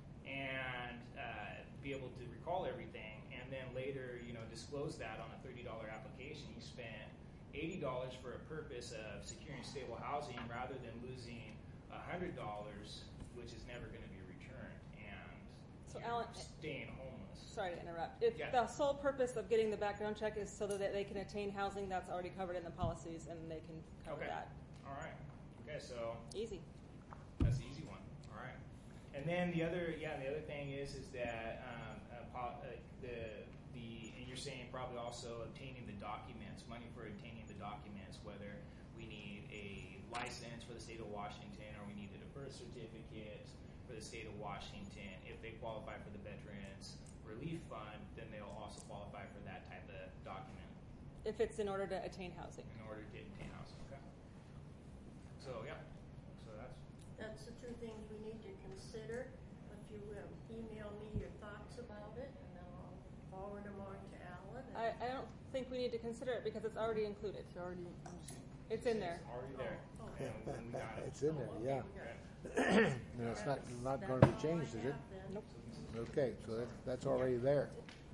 and uh, be able to recall everything, and then later, you know, disclose that on a thirty dollars application, you spent eighty dollars for a purpose of securing stable housing rather than losing one hundred dollars, which is never going to be returned, and So you're Alan, staying homeless. Sorry to interrupt. If Yeah. the sole purpose of getting the background check is so that they can attain housing, that's already covered in the policies, and they can cover Okay. that. All right. Okay, so Easy. that's the easy one. All right. And then the other, yeah, the other thing is, is that um, uh, po- uh, the the and you're saying probably also obtaining the documents, money for obtaining the documents, whether we need a license for the state of Washington or we needed a birth certificate for the state of Washington. If they qualify for the Veterans Relief Fund, then they'll also qualify for that type of document If it's in order to attain housing. in order to obtain housing. Okay. So yeah. So that's. That's the two things we need to consider. If you will, email me your thoughts about it, and then I'll forward them on to Alan. and- I, I don't think we need to consider it because it's already included. It's already, it's in there. It's already there. Oh, And when we got it. It's in there, Oh, yeah. okay, we got it. And it's not, not That's going to be all I changed, is it? have then. Nope. Okay, so that, that's already there.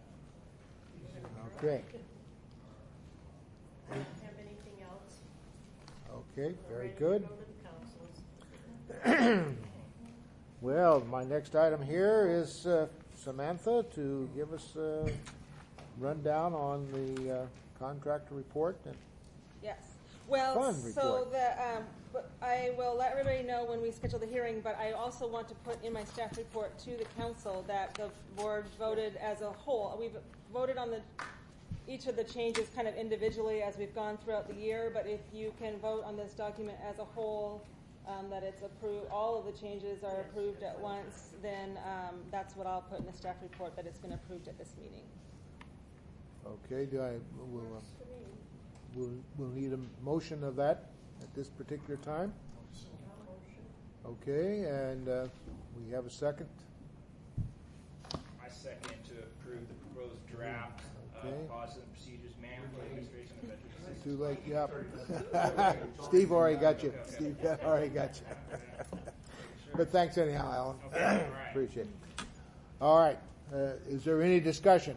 Okay, I don't have anything else. okay, We're very ready to good. go to the councils. Well, my next item here is uh, Samantha to give us a rundown on the uh, contractor report. And Yes. Well, Fund so report. the, um, but I will let everybody know when we schedule the hearing, but I also want to put in my staff report to the council that the board voted as a whole. We've voted on the, each of the changes kind of individually as we've gone throughout the year, but if you can vote on this document as a whole, um, that it's approved, all of the changes are approved at once, then um, that's what I'll put in the staff report, that it's been approved at this meeting. Okay, do I, will, uh, we'll, we'll need a motion of that at this particular time? Okay, and uh, we have a second? I second to approve the proposed draft Okay. of policies and procedures manual for administration of veterans assistance. Too late, yep. Steve already got you. Steve already got you. But thanks anyhow, Alan. Okay, all right. Appreciate it. All right, uh, is there any discussion?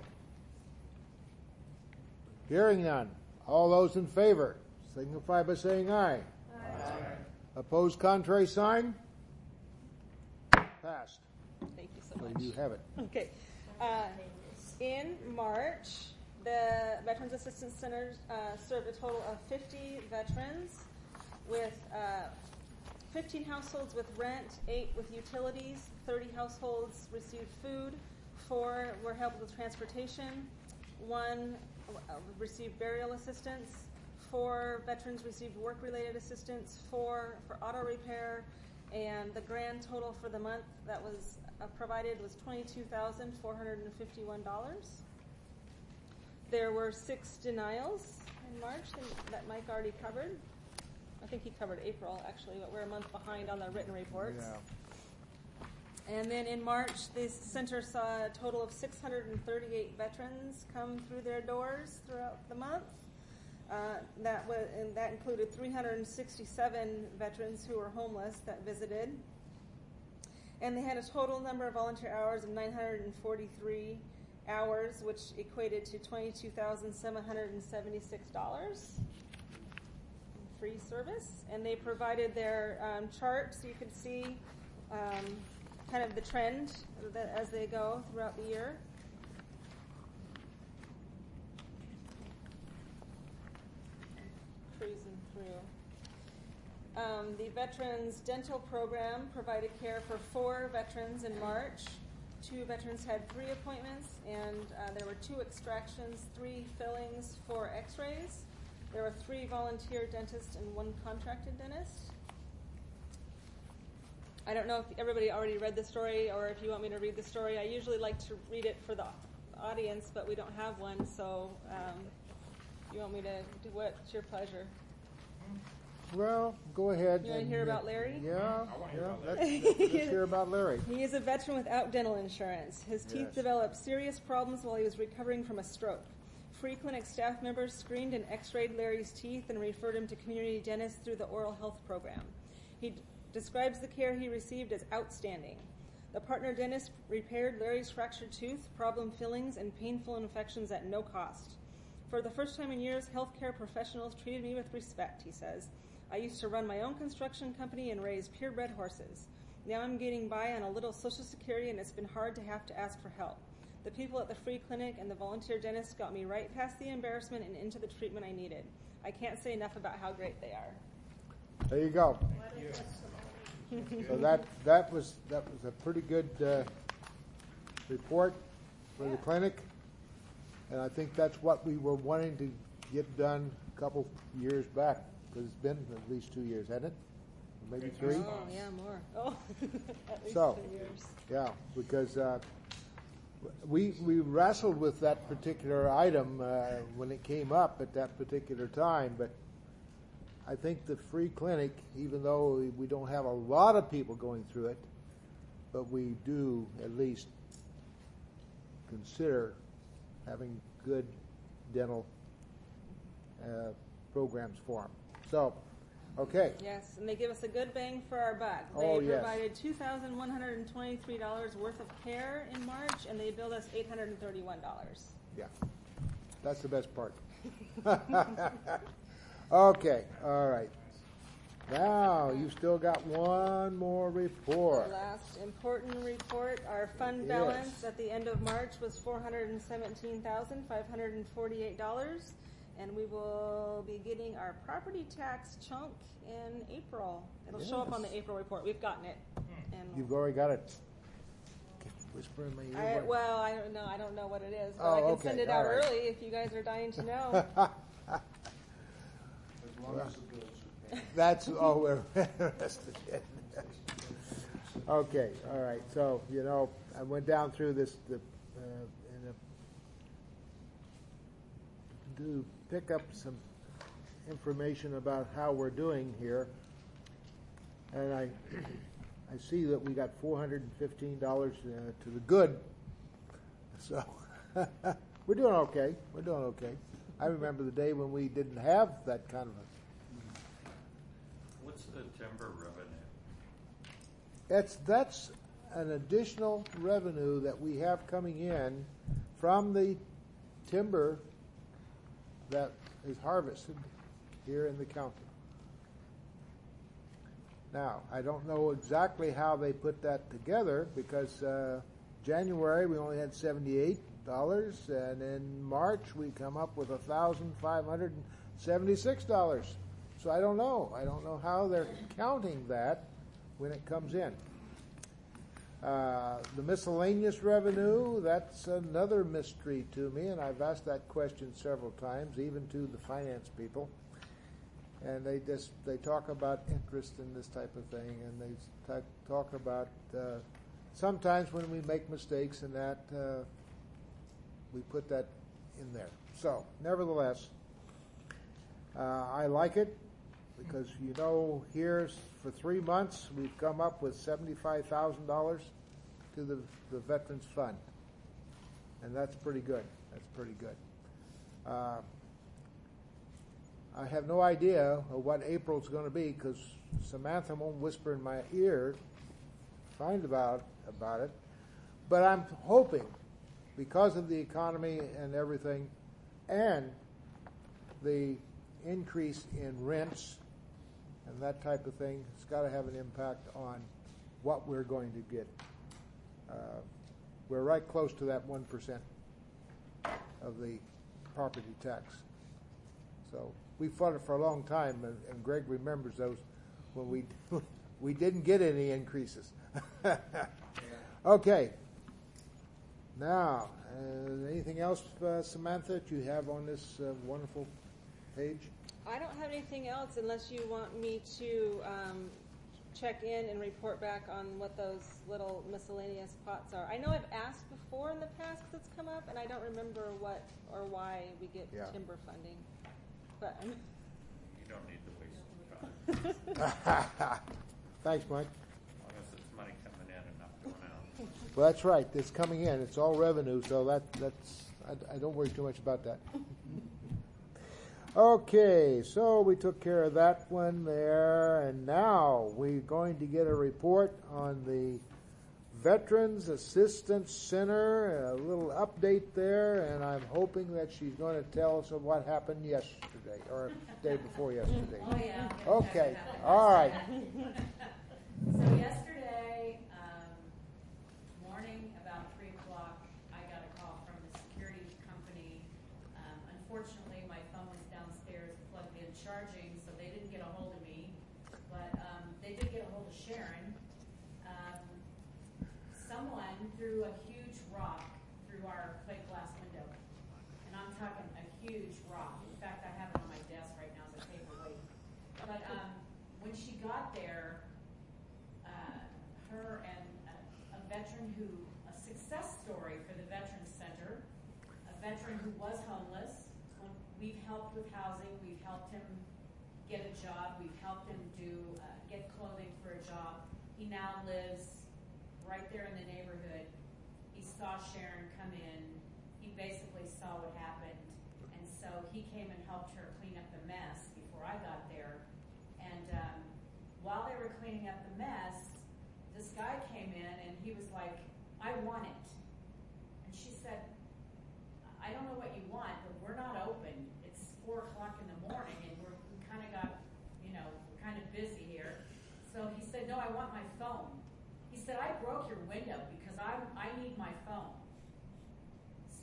Hearing none. All those in favor, signify by saying aye. Aye. Opposed, contrary sign? Passed. Thank you so So much. you have it. Okay. Uh, In March, the Veterans Assistance Center uh, served a total of fifty veterans with uh, fifteen households with rent, eight with utilities, thirty households received food, four were helped with transportation, one uh, received burial assistance, four veterans received work-related assistance, four for auto repair, and the grand total for the month that was uh, provided was twenty-two thousand four hundred fifty-one dollars. There were six denials in March that Mike already covered. I think he covered April, actually, but we're a month behind on the written reports. Yeah. And then in March, this center saw a total of six hundred thirty-eight veterans come through their doors throughout the month. Uh, that was, and that included three hundred sixty-seven veterans who were homeless that visited. And they had a total number of volunteer hours of nine hundred forty-three hours, which equated to twenty-two thousand seven hundred seventy-six dollars. Free service. And they provided their um, chart so you could see um, kind of the trend that as they go throughout the year. Cruising through. Um, the Veterans Dental Program provided care for four veterans in March. Two veterans had three appointments, and uh, there were two extractions, three fillings, four x-rays. There were three volunteer dentists and one contracted dentist. I don't know if everybody already read the story or if you want me to read the story. I usually like to read it for the audience, but we don't have one, so um, you want me to do what's your pleasure? Well, go ahead. You want to and, hear uh, about Larry? Yeah, I wanna hear yeah. about Let's, let's, let's hear about Larry. He is a veteran without dental insurance. His teeth Yes. developed serious problems while he was recovering from a stroke. Free clinic staff members screened and x-rayed Larry's teeth and referred him to community dentists through the oral health program. He d- describes the care he received as outstanding. The partner dentist repaired Larry's fractured tooth, problem fillings, and painful infections at no cost. For the first time in years, healthcare professionals treated me with respect, he says. I used to run my own construction company and raise purebred horses. Now I'm getting by on a little Social Security, and it's been hard to have to ask for help. The people at the free clinic and the volunteer dentist got me right past the embarrassment and into the treatment I needed. I can't say enough about how great they are. There you go. So that that was that was a pretty good uh, report for the clinic, and I think that's what we were wanting to get done a couple years back, because it's been at least two years, hasn't it? Or maybe three. Oh, yeah, more. Oh, at least So, two years. yeah, because uh, we we wrestled with that particular item uh, when it came up at that particular time, but I think the free clinic, even though we don't have a lot of people going through it, but we do at least consider having good dental uh, programs for them. So, okay. Yes, and they give us a good bang for our buck. They Oh, yes. provided two thousand one hundred twenty-three dollars worth of care in March, and they billed us eight hundred thirty-one dollars. Yeah, that's the best part. Okay, all right. Now, you've still got one more report. The last important report, our fund Yes. balance at the end of March was four hundred seventeen thousand five hundred forty-eight dollars, and we will be getting our property tax chunk in April. It'll show up on the Yes. April report. We've gotten it. And You've already got it. Whisper in my I, ear. well, I don't know. I don't know what it is, but Oh, I can okay, send it all out right. early if you guys are dying to know. As long as the bills are paid. That's all we're interested in. Okay, all right. So, you know, I went down through this the, uh, in a, to pick up some information about how we're doing here, and I I see that we got four hundred fifteen dollars uh, to the good. So we're doing okay. We're doing okay. I remember the day when we didn't have that kind of a. What's the timber revenue? That's that's an additional revenue that we have coming in from the timber that is harvested here in the county. Now, I don't know exactly how they put that together, because uh, January we only had seventy-eight, dollars, and in March we come up with one thousand five hundred seventy-six dollars. So I don't know. I don't know how they're counting that when it comes in. Uh, the miscellaneous revenue, that's another mystery to me, and I've asked that question several times, even to the finance people. And they just they talk about interest in this type of thing, and they t- talk about uh, sometimes when we make mistakes in that, uh, we put that in there. So, nevertheless, uh, I like it because, you know, here for three months we've come up with seventy-five thousand dollars to the, the Veterans Fund. And that's pretty good. That's pretty good. Uh, I have no idea of what April's going to be because Samantha won't whisper in my ear, find about about it. But I'm hoping, because of the economy and everything, and the increase in rents and that type of thing, it's got to have an impact on what we're going to get. Uh, we're right close to that one percent of the property tax. So we fought it for a long time, and, and Greg remembers those when we we didn't get any increases. Okay. Now, uh, anything else, uh, Samantha, that you have on this uh, wonderful page? I don't have anything else unless you want me to um, check in and report back on what those little miscellaneous pots are. I know I've asked before in the past that's come up, and I don't remember what or why we get Yeah. timber funding. But um, You don't need to waste time. Thanks, Mike. As long as it's money coming in and not going out. Well, that's right. It's coming in. It's all revenue, so that that's I, I don't worry too much about that. Okay, so we took care of that one there, and now we're going to get a report on the Veterans Assistance Center, a little update there, and I'm hoping that she's going to tell us of what happened yesterday, or the day before yesterday. Oh, yeah. Okay, all right. So yesterday, um, morning, about three o'clock, I got a call from the security company. Um, unfortunately, my phone was downstairs plugged in charging, so they didn't get a hold of me. But um, they did get a hold of Sharon. Um, someone threw a huge rock through our plate glass window. And I'm talking a huge rock. In fact, I have it on my desk right now as a paperweight. But um, when she got there, uh, her and a, a veteran who, a success story for the Veterans Center, a veteran who was homeless. We've helped with housing. We've helped him get a job. We've helped him do uh, get clothing for a job. He now lives right there in the neighborhood. He saw Sharon come in. He basically saw what happened. And so he came and helped her clean up the mess before I got there. And um, while they were cleaning up the mess, this guy came in and he was like, I want it. And she said, I don't know what you want, but we're not open. It's four o'clock in the morning and we're, we kind of got, you know, we're kind of busy here. So he said, no, I want my phone. He said, I broke your window because I I need my phone. So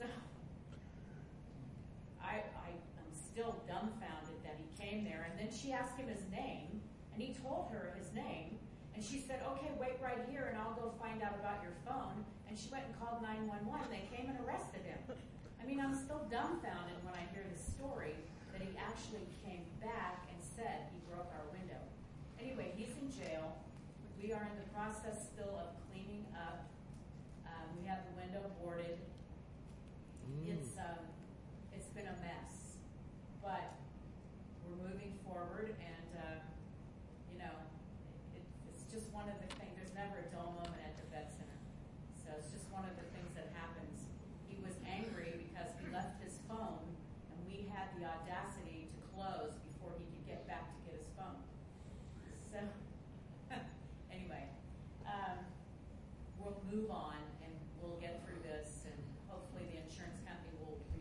I, I am still dumbfounded that he came there. And then she asked him his name, and he told her his name. And she said, okay, wait right here, and I'll go find out about your phone. And she went and called nine one one, and they came and arrested him. I mean, I'm still dumbfounded when I hear the story that he actually came back and said he broke our window. Anyway, he's in jail. We are in the process still of cleaning up. Um, we have the window boarded. Mm. It's um, it's been a mess, but we're moving forward, and uh, you know, it, it's just one of the things. There's never a dull moment at the vet center, so it's just one of the things that happens. He was angry because he left his phone, and we had the audacity to close before he could get back to get his phone. So. Anyway, um, we'll move on and we'll get through this, and hopefully the insurance company will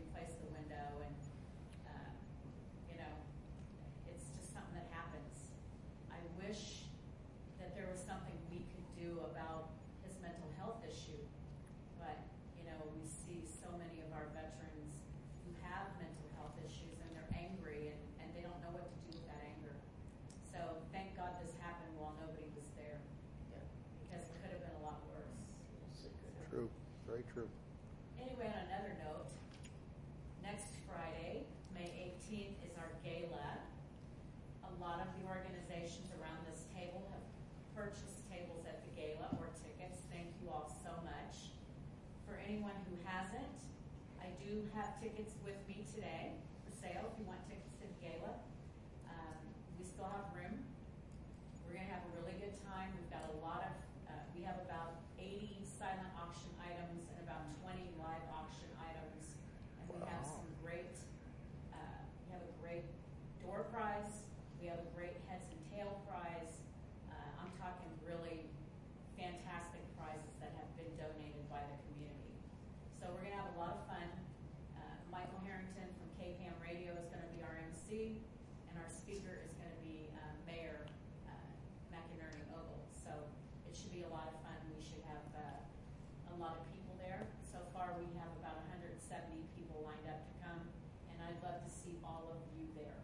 lot of the organizations around this table have purchased tables at the gala or tickets. Thank you all so much. For anyone who hasn't, I do have tickets with me today for sale if you want tickets to the gala. Um, we still have room. We're going to have a really good time. We've got a lot of, uh, we have about eighty silent auction items and about twenty live auction items. And we have some great, uh, we have a great door prize. We have a great heads and tail prize. Uh, I'm talking really fantastic prizes that have been donated by the community. So we're going to have a lot of fun. Uh, Michael Harrington from K P M Radio is going to be our M C, and our speaker is going to be uh, Mayor uh, McInerney Ogle. So it should be a lot of fun. We should have uh, a lot of people there. So far we have about one hundred seventy people lined up to come, and I'd love to see all of you there.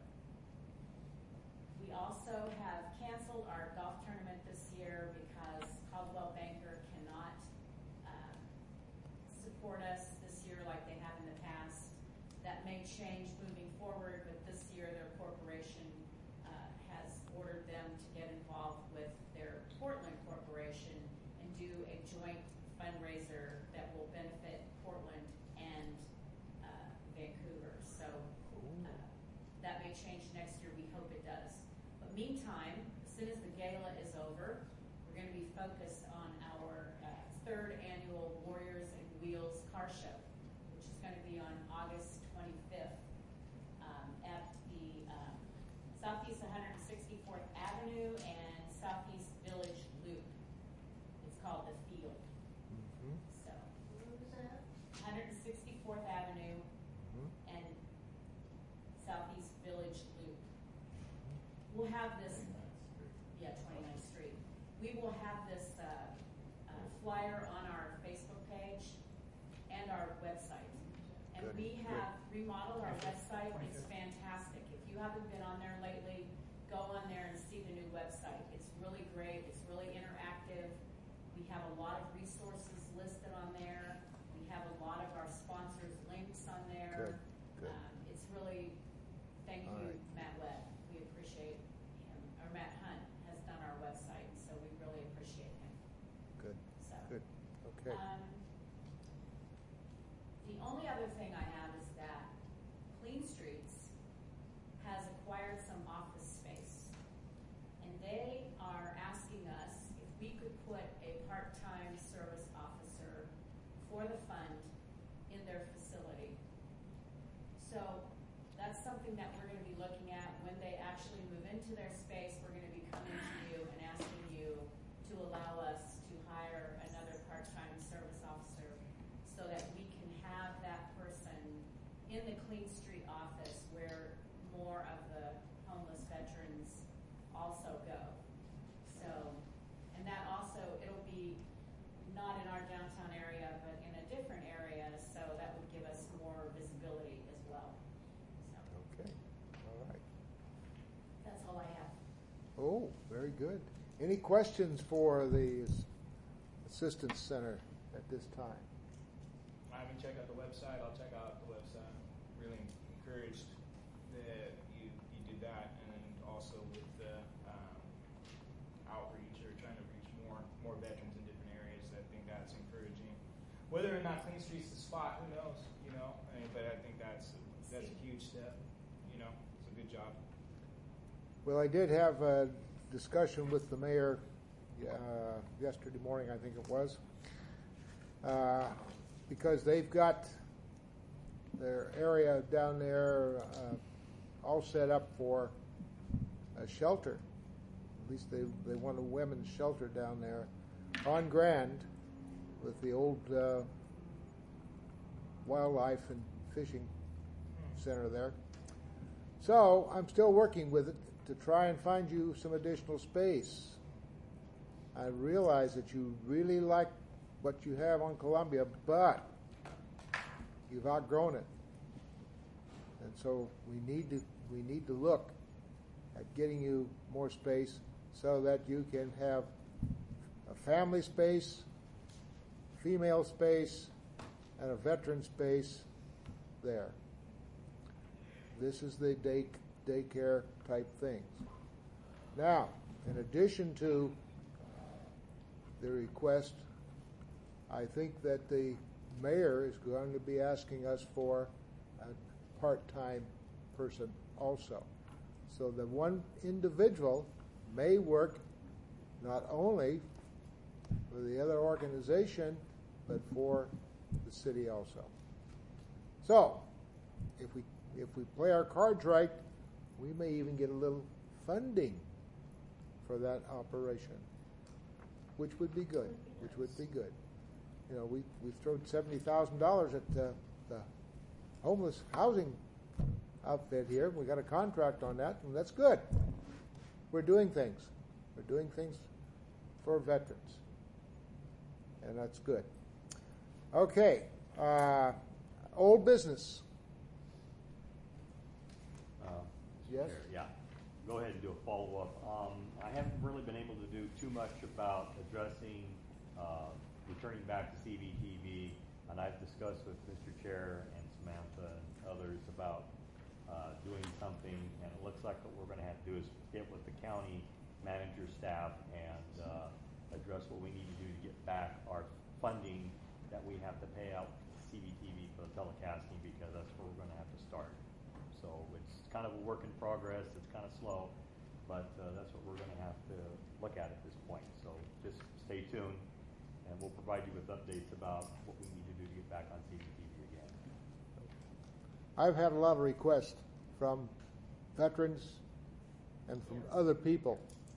We also have canceled our golf tournament this year because Caldwell Banker cannot uh, support us this year like they have in the past. That may change moving forward, but this year their corporation uh, has ordered them to get involved with their Portland corporation and do a joint fundraiser that will benefit Portland and uh, Vancouver. So uh, that may change next year. We hope it does. But meantime, as soon as the gala is over, we're going to be focused on our uh, third annual Warriors and Wheels car show, which is going to be on August twenty-fifth um, at the um, Southeast one hundred sixty-fourth Avenue and Southeast Village Loop. It's called The Field. Mm-hmm. So, Where was that? one hundred sixty-fourth Avenue Mm-hmm. and Southeast Village Loop. We'll have this, yeah, twenty-ninth Street. We will have this uh, uh, flyer on our Facebook page and our website. And Good, we good. have remodeled our website. It's fantastic. If you haven't been on there lately, go on there and see the new website. It's really great. It's really interactive. We have a lot of resources listed on there. We have a lot of our sponsors' links on there. Good, good. Um, it's really, thank All you, right. Matt Webb. We appreciate him, or Matt Hunt has done our website, so we really appreciate him. Good, So, good. Okay. um, the only other thing I have is that Clean Streets has acquired some office space, and they are asking us if we could put a part-time service officer for the fund in their facility. So that's something that we're going to be looking at when they actually move into their space. We're going to be coming to you and asking you to allow us to hire another part-time service officer so that we can have that person in the Clean Street office where more of the homeless veterans also go. So, and that also, it'll be not in our downtown area, but in a different area, so that would give us more visibility as well. So, Okay. All right. that's all I have. Oh, very good. Any questions for the ass- Assistance Center at this time? I haven't checked out the website. I'll check out the website. Really encouraged that you, you did that, and then also with the um, outreach or trying to reach more more veterans in different areas. I think that's encouraging. Whether or not Clean Street's the spot, who knows? You know, I mean, but I think that's that's a huge step. You know, it's a good job. Well, I did have a discussion with the mayor uh, yesterday morning, I think it was, uh, because they've got their area down there uh, all set up for a shelter. At least they, they want a women's shelter down there on Grand with the old uh, wildlife and fishing center there. So I'm still working with it to try and find you some additional space. I realize that you really like what you have on Columbia, but you've outgrown it. And so we need to we need to look at getting you more space so that you can have a family space, female space, and a veteran space there. This is the day daycare type things. Now, in addition to the request, I think that the mayor is going to be asking us for a part-time person also. So the one individual may work not only for the other organization, but for the city also. So, if we if we play our cards right, we may even get a little funding for that operation, which would be good. Which would be good. You know, we we've thrown seventy thousand dollars at the, the homeless housing outfit here. We got a contract on that, and that's good. We're doing things. We're doing things for veterans, and that's good. Okay, uh, old business. Uh, Yes? Chair, yeah. Go ahead and do a follow-up. Um, I haven't really been able to do too much about addressing uh, returning back to C V T V, and I've discussed with Mister Chair and Samantha and others about uh, doing something, and it looks like what we're going to have to do is get with the county manager staff and uh, address what we need to do to get back our funding that we have to pay out to C V T V for the telecasting, because that's where we're going to have to start. So it's kind of a work in progress. It's kind of slow, but uh, that's what we're going to have to look at at this point. So just stay tuned, and we'll provide you with updates about what we need to do to get back on C V T V again. I've had a lot of requests from veterans and from other people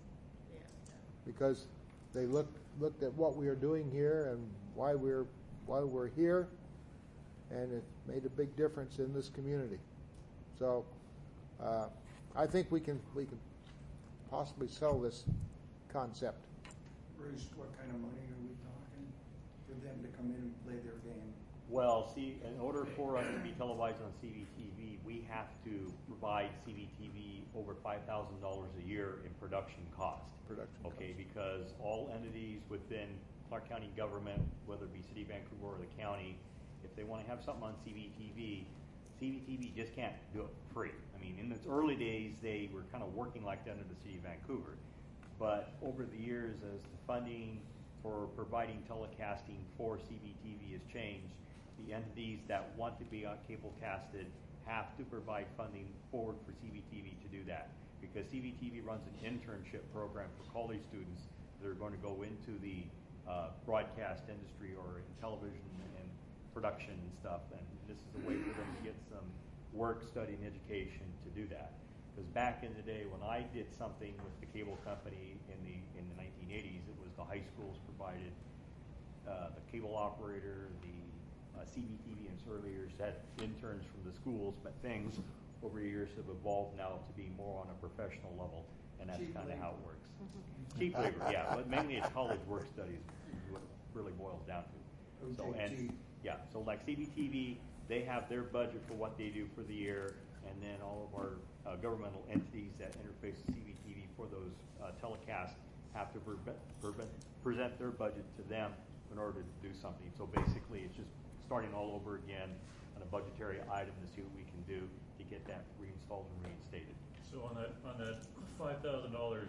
because they looked looked at what we are doing here and why we're why we're here, and it made a big difference in this community. So uh, I think we can we can possibly sell this concept. Bruce, what kind of money are we talking for them to come in and play their game? Well, see, in order for us to be televised on C V T V, we have to provide C V T V over five thousand dollars a year in production cost. Production okay, cost. because all entities within Clark County government, whether it be City of Vancouver or the county, if they want to have something on C V T V, C V T V just can't do it for free. I mean, in its early days, they were kind of working like that under the City of Vancouver. But over the years, as the funding for providing telecasting for C V T V has changed, the entities that want to be on cable casted have to provide funding forward for C V T V to do that. Because C V T V runs an internship program for college students that are going to go into the uh, broadcast industry or in television and production and stuff. And this is a way for them to get some work, study, and education to do that. Because back in the day when I did something with the cable company in the in the nineteen eighties, it was the high schools provided uh, the cable operator, the uh, C V T V in its early years had interns from the schools, but things over the years have evolved now to be more on a professional level, and that's kind of how it works. Mm-hmm. Cheap labor, yeah, but mainly it's college work studies is what it really boils down to. So and yeah, so like C V T V, they have their budget for what they do for the year, and then all of our uh, governmental entities that interface with C V T V for those uh, telecasts have to pre- pre- present their budget to them in order to do something. So basically, it's just starting all over again on a budgetary item to see what we can do to get that reinstalled and reinstated. So on that on that five thousand dollars,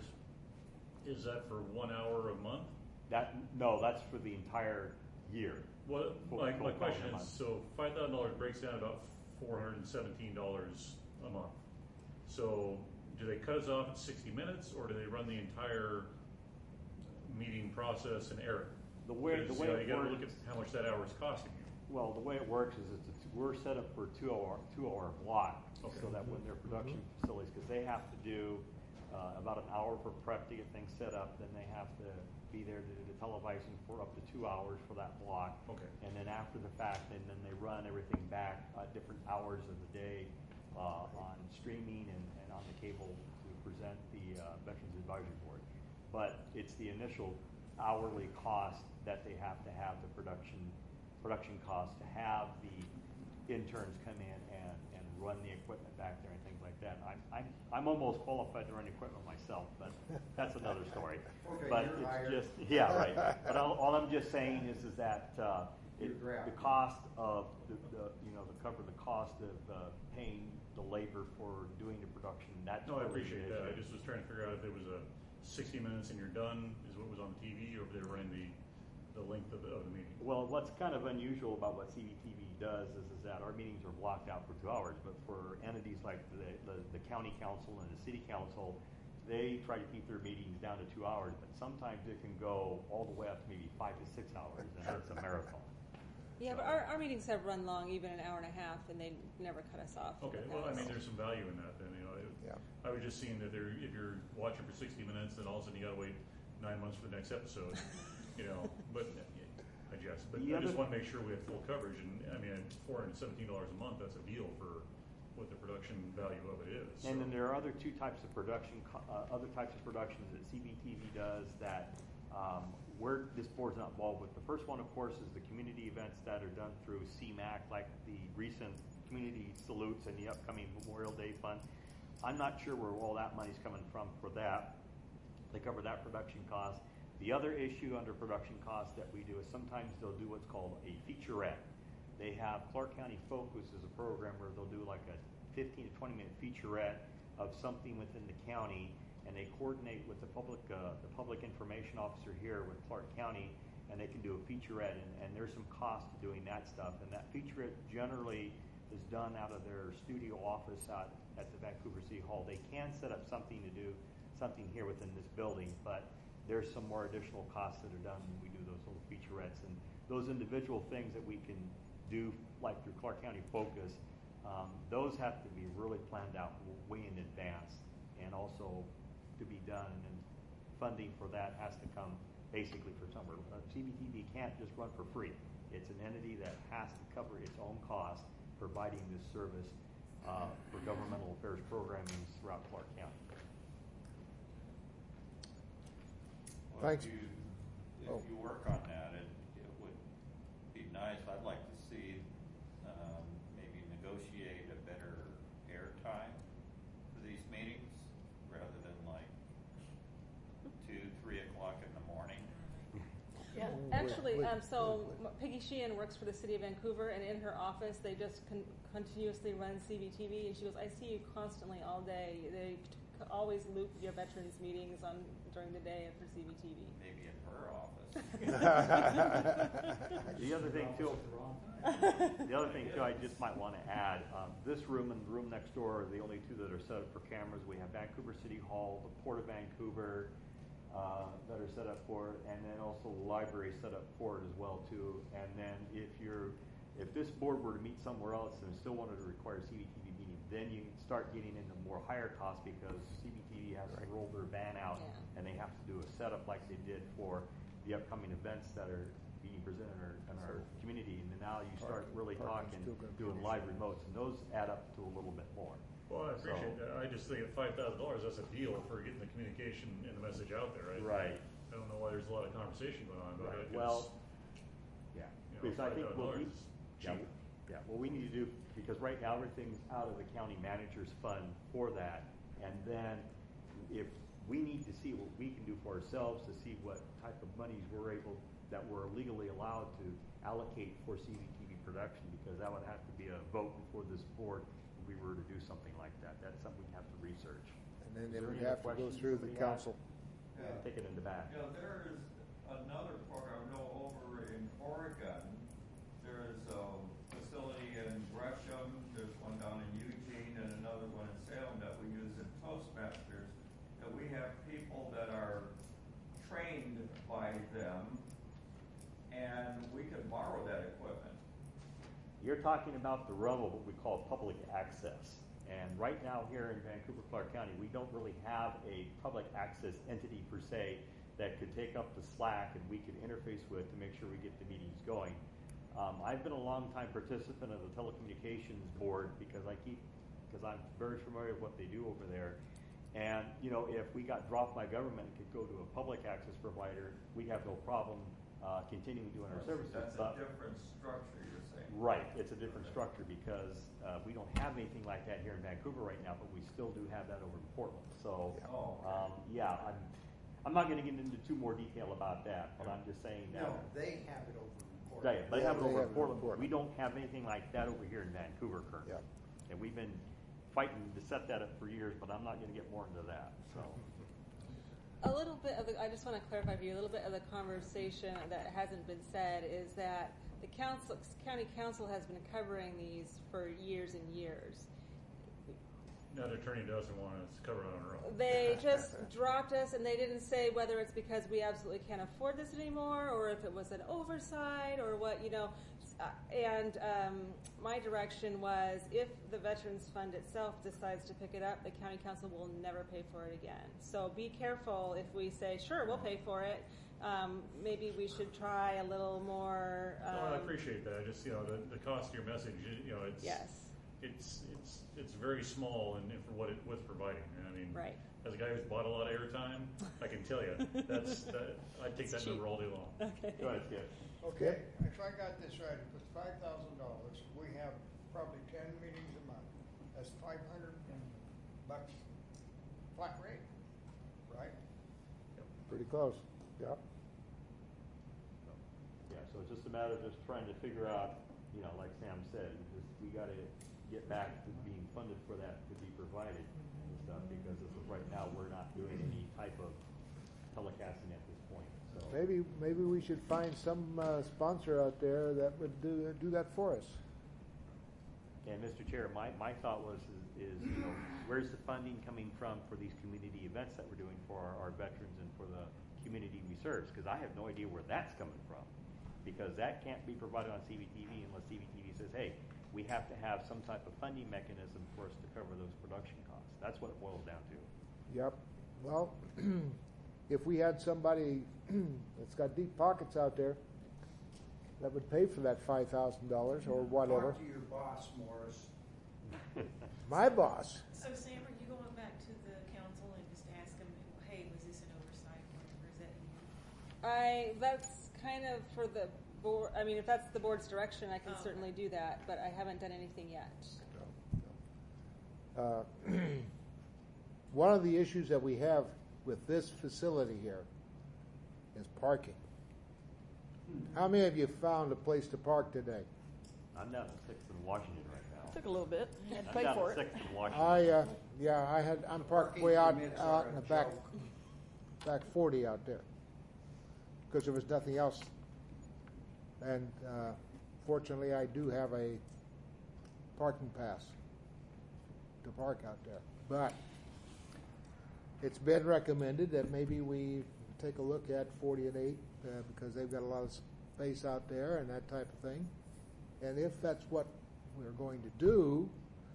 is that for one hour a month? That no, that's for the entire year. What For- my, for my question a is, month. so five thousand dollars breaks down about four hundred and seventeen dollars a month. So do they cut us off at sixty minutes, or do they run the entire meeting process and air it? The way the Because, way you know, it you got to works- look at how much that hour is costing you. Well, the way it works is it's, it's we're set up for a two hour two hour block, Okay. so that when their production facilities, because they have to do uh, about an hour for prep to get things set up, then they have to be there to do the televising for up to two hours for that block. Okay. And then after the fact, and then they run everything back at different hours of the day uh, on streaming and, and on the cable to present the uh, Veterans Advisory Board. But it's the initial hourly cost that they have to have the production production costs to have the interns come in and, and run the equipment back there and things like that. I'm, I'm, I'm almost qualified to run equipment myself, but that's another story. Okay, But you're it's hired. just, yeah, right. But all, all I'm just saying is, is that uh, Your it, draft. the cost of the, the, you know, the cover the cost of uh, paying the labor for doing the production. That's No, I really appreciate the that. I issue. just was trying to figure out if it was a sixty minutes and you're done is what was on the T V, or if they were running the, the length of the, of the meeting. Well, what's kind of unusual about what C B T V does is, is that our meetings are blocked out for two hours, but for entities like the, the, the county council and the city council, they try to keep their meetings down to two hours, but sometimes it can go all the way up to maybe five to six hours, and that's a marathon. Yeah, but our, our meetings have run long, even an hour and a half, and they never cut us off. Okay, That well, I was- mean, there's some value in that then, you know. It, Yeah. I was just seeing that there, if you're watching for sixty minutes, then all of a sudden you gotta wait nine months for the next episode, you know, but I guess, but The I just other- wanna make sure we have full coverage, and, I mean, at four hundred and seventeen dollars a month, that's a deal for what the production value of it is. And so. then there are other two types of production, co- uh, other types of productions that C B T V does that um, we're, this board's not involved with. The first one, of course, is the community events that are done through C MAC, like the recent community salutes and the upcoming Memorial Day Fund. I'm not sure where all that money's coming from for that. They cover that production cost. The other issue under production costs that we do is sometimes they'll do what's called a featurette. They have Clark County Focus as a program where they'll do like a fifteen to twenty minute featurette of something within the county, and they coordinate with the public, uh, the public information officer here with Clark County, and they can do a featurette, and, and there's some cost to doing that stuff. And that featurette generally is done out of their studio office out at the Vancouver City Hall. They can set up something to do something here within this building, but there's some more additional costs that are done when we do those little featurettes. And those individual things that we can do, like through Clark County Focus, um, those have to be really planned out way in advance, and also to be done. And then funding for that has to come basically for summer. Uh, C B T V can't just run for free. It's an entity that has to cover its own cost providing this service uh, for governmental affairs programming throughout Clark County. Well, Thanks. If you, if Oh. you work on that, it, it would be nice, I'd like to see, um, maybe negotiate a better airtime for these meetings, rather than like two, three o'clock in the morning. Yeah, Wait, actually, wait, um, so wait, wait. Peggy Sheehan works for the city of Vancouver, and in her office, they just con- continuously run C B T V, and she goes, I see you constantly all day. They t- always loop your veterans meetings on during the day for C B T V. Maybe in her office. The other thing too, the other thing too, I just might want to add, um, this room and the room next door are the only two that are set up for cameras. We have Vancouver City Hall, the Port of Vancouver, uh, that are set up for it, and then also the library set up for it as well too. And then if you're, if this board were to meet somewhere else and still wanted to require C B T V meeting, then you start getting into more higher costs, because C B T V has to roll their van out, Yeah. and they have to do a setup like they did for the upcoming events that are being presented in our, in our community. And then now you start really Parking's talking, still gonna be doing an live remotes, and those add up to a little bit more. Well, I So- appreciate that. I just think at five thousand dollars, that's a deal for getting the communication and the message out there, right? Right. I don't know why there's a lot of conversation going on, but Right. it's, Well, yeah, you know, because I five think thousand what we, dollars is yeah, cheap. yeah, what we need to do, because right now everything's out of the county manager's fund for that, and then if we need to see what we can do for ourselves to see what type of monies we're able, that we're legally allowed to allocate for C B T V production, because that would have to be a vote before this board if we were to do something like that. That's something we'd have to research. And then Is it there would any have to other go questions through the somebody has? council. Yeah. Take it in the back. You know, there is another program, I know over in Oregon, there's a facility in Gresham, there's one down in Eugene, and another one in Salem that we use in Toastmasters, that we have people that are trained by them, and we can borrow that equipment. You're talking about the realm of what we call public access. And right now here in Vancouver, Clark County, we don't really have a public access entity per se that could take up the slack and we could interface with to make sure we get the meetings going. Um, I've been a long time participant of the telecommunications board because I keep, because I'm very familiar with what they do over there. And, you know, if we got dropped by government and could go to a public access provider, we'd have no problem uh, continuing doing our services. That's But- a different structure, you're saying. Right, it's a different structure because uh, we don't have anything like that here in Vancouver right now, but we still do have that over in Portland. So, Oh, okay. um, yeah, I'm, I'm not going to get into too more detail about that, but I'm just saying that. No, they have it over in Portland. Right, they Yeah, have it they over have in it in Portland. Portland. We don't have anything like that over here in Vancouver currently. Yeah. And we've been fighting to set that up for years, but I'm not gonna get more into that, so. A little bit of the, I just want to clarify for you, a little bit of the conversation that hasn't been said is that the council, county council has been covering these for years and years. Now the attorney doesn't want us to cover it on her own. They just dropped us, and they didn't say whether it's because we absolutely can't afford this anymore, or if it was an oversight, or what, you know. Uh, and um, my direction was, if the Veterans Fund itself decides to pick it up, the county council will never pay for it again. So be careful if we say, sure, we'll pay for it. Um, maybe we should try a little more. Um, Well, I appreciate that. I just, you know, the, the cost of your message, you know, it's Yes. it's it's it's very small and for what it what's providing. I mean, Right. as a guy who's bought a lot of airtime, I can tell you that's that, I take that cheap. number all day long. Okay. Go ahead, Skip. Okay, if I got this right, if it's five thousand dollars, we have probably ten meetings a month. That's five hundred bucks flat rate, right? Pretty close. Yeah. Yeah, so it's just a matter of just trying to figure out, you know, like Sam said, just, we gotta get back to being funded for that to be provided and stuff, because as of right now, we're not doing any type of telecasting at this point, so. Maybe maybe we should find some uh, sponsor out there that would do do that for us. And Mister Chair, my, my thought was is, is, you know, where's the funding coming from for these community events that we're doing for our, our veterans and for the community we serve? Because I have no idea where that's coming from, because that can't be provided on C V T V unless C V T V says, hey, we have to have some type of funding mechanism for us to cover those production costs. That's what it boils down to. Yep. Well, if we had somebody that's got deep pockets out there that would pay for that five thousand dollars or whatever. Talk to your boss, Morris. My boss. So Sam, are you going back to the council and just ask them, hey, was this an oversight, or is that you? I that's kind of for the board. I mean, if that's the board's direction, I can Oh. certainly do that, but I haven't done anything yet. Uh, one of the issues that we have with this facility here is parking. How many of you found a place to park today? I'm down to Sixth and Washington right now. Took a little bit. You had to I'm pay down for to it. Sixth and Washington. I uh, yeah, I had I'm parked way out permits out are in a the back joke. back forty out there because there was nothing else. And uh, fortunately, I do have a parking pass to park out there. But it's been recommended that maybe we take a look at forty and eight uh, because they've got a lot of space out there and that type of thing. And if that's what we're going to do,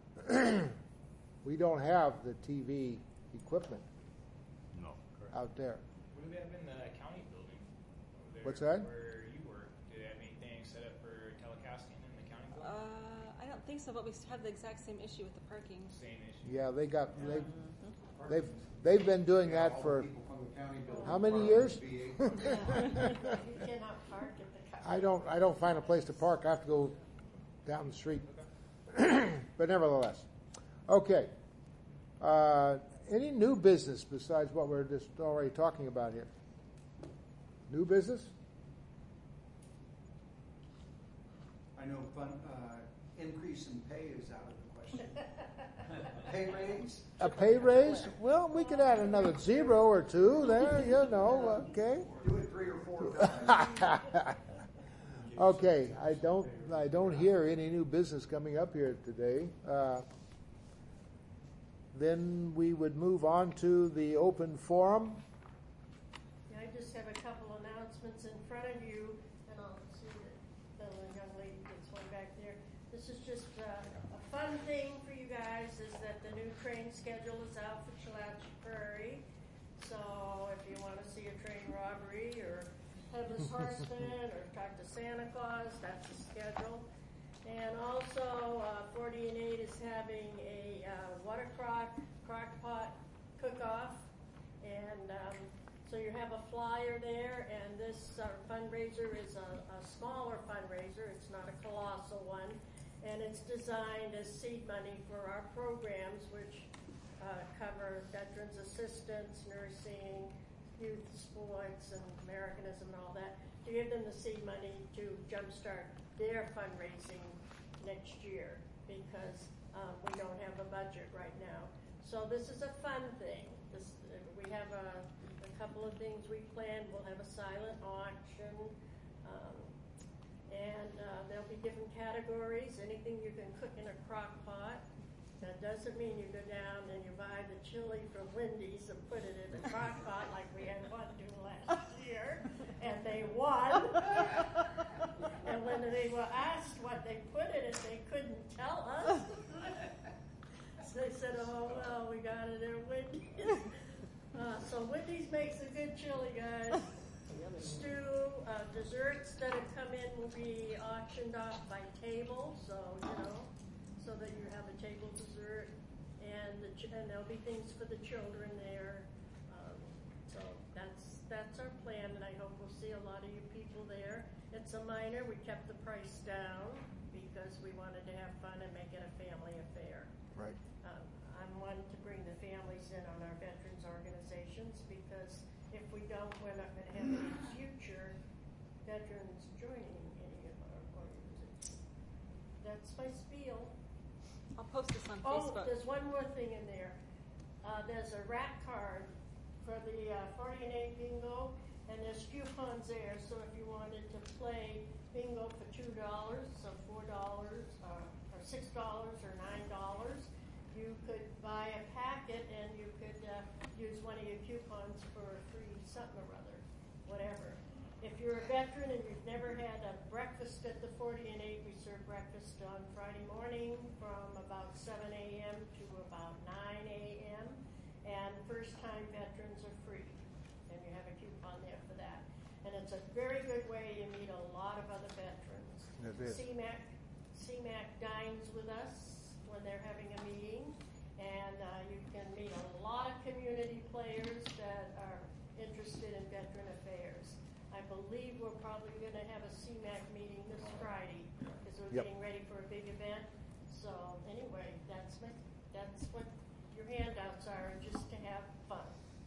we don't have the T V equipment No. out there. What do they have in the county building over there? What's that? Where you work? Do they have anything set up for telecasting in the county building? Uh, I don't think so, but we have the exact same issue with the parking. Same issue. Yeah, they got they they've they've been doing that for how many years? You cannot park at the county. I don't I don't find a place to park. I have to go down the street. But nevertheless, okay. Uh, any new business besides what we're just already talking about here? New business? I know fun, uh, increase in pay is out of the question. Pay raise? A pay raise? Well, we could add another zero or two there, you know, okay. Do it three or four times. Okay, I don't I don't hear any new business coming up here today. Uh, then we would move on to the open forum. Yeah, I just have a couple announcements in front of you, and I'll see that the young lady gets one back there. This is just uh, a fun thing for you guys, is that the new train schedule is out for Chalachi Prairie. So if you want to see a train robbery or Headless Horseman or talk to Santa Claus, that's the schedule. And also, uh, forty and eight is having a uh, water crock, crock pot cook-off. And um, so you have a flyer there, and this uh, fundraiser is a, a smaller fundraiser. It's not a colossal one. And it's designed as seed money for our programs, which uh, cover veterans assistance, nursing, youth sports, and Americanism and all that. to give them the seed money to jumpstart their fundraising next year, because um, we don't have a budget right now. So this is a fun thing. This, uh, we have a, a couple of things we planned. We'll have a silent auction, um, and uh, there'll be different categories. Anything you can cook in a crock pot. That doesn't mean you go down and you buy the chili from Wendy's and put it in a crock pot like we had one do last year, and they won. And when they were asked what they put in it, they couldn't tell us. So they said, "Oh well, we got it at Wendy's." Uh, so Wendy's makes a good chili, guys. Stew, uh, desserts that have come in will be auctioned off by table, so you know, so that you have a table dessert, and the ch- and there'll be things for the children there. Um, so that's that's our plan, and I hope we'll see a lot of you people there. It's a minor. We kept the price down because we wanted to have fun and make it a family affair. Right. Um, I'm one to bring the families in on our veterans organizations, because if we don't, we're not going to have any future veterans joining any of our organizations. That's my spiel. I'll post this on Oh, Facebook. there's one more thing in there. Uh, there's a rat card for the uh, forty and eight bingo, and there's coupons there. So if you wanted to play bingo for two dollars, so four dollars, uh, or six dollars, or nine dollars, you could buy a packet and you could uh, use one of your coupons for a free something or other, whatever. If you're a veteran and you've never had a breakfast at the forty and eight, we serve breakfast on Friday morning from about seven a.m. to about nine a.m. And first-time veterans are free, and you have a coupon there for that. And it's a very good way to meet a lot of other veterans. It is. C MAC, C MAC dines with us when they're having a meeting, and uh, you can meet a lot of community players that are interested in veteran affairs. I believe we're probably going to have a C MAC meeting this Friday because we're Yep. getting ready for a big event. So anyway, that's my, that's what your handouts are, just to have fun.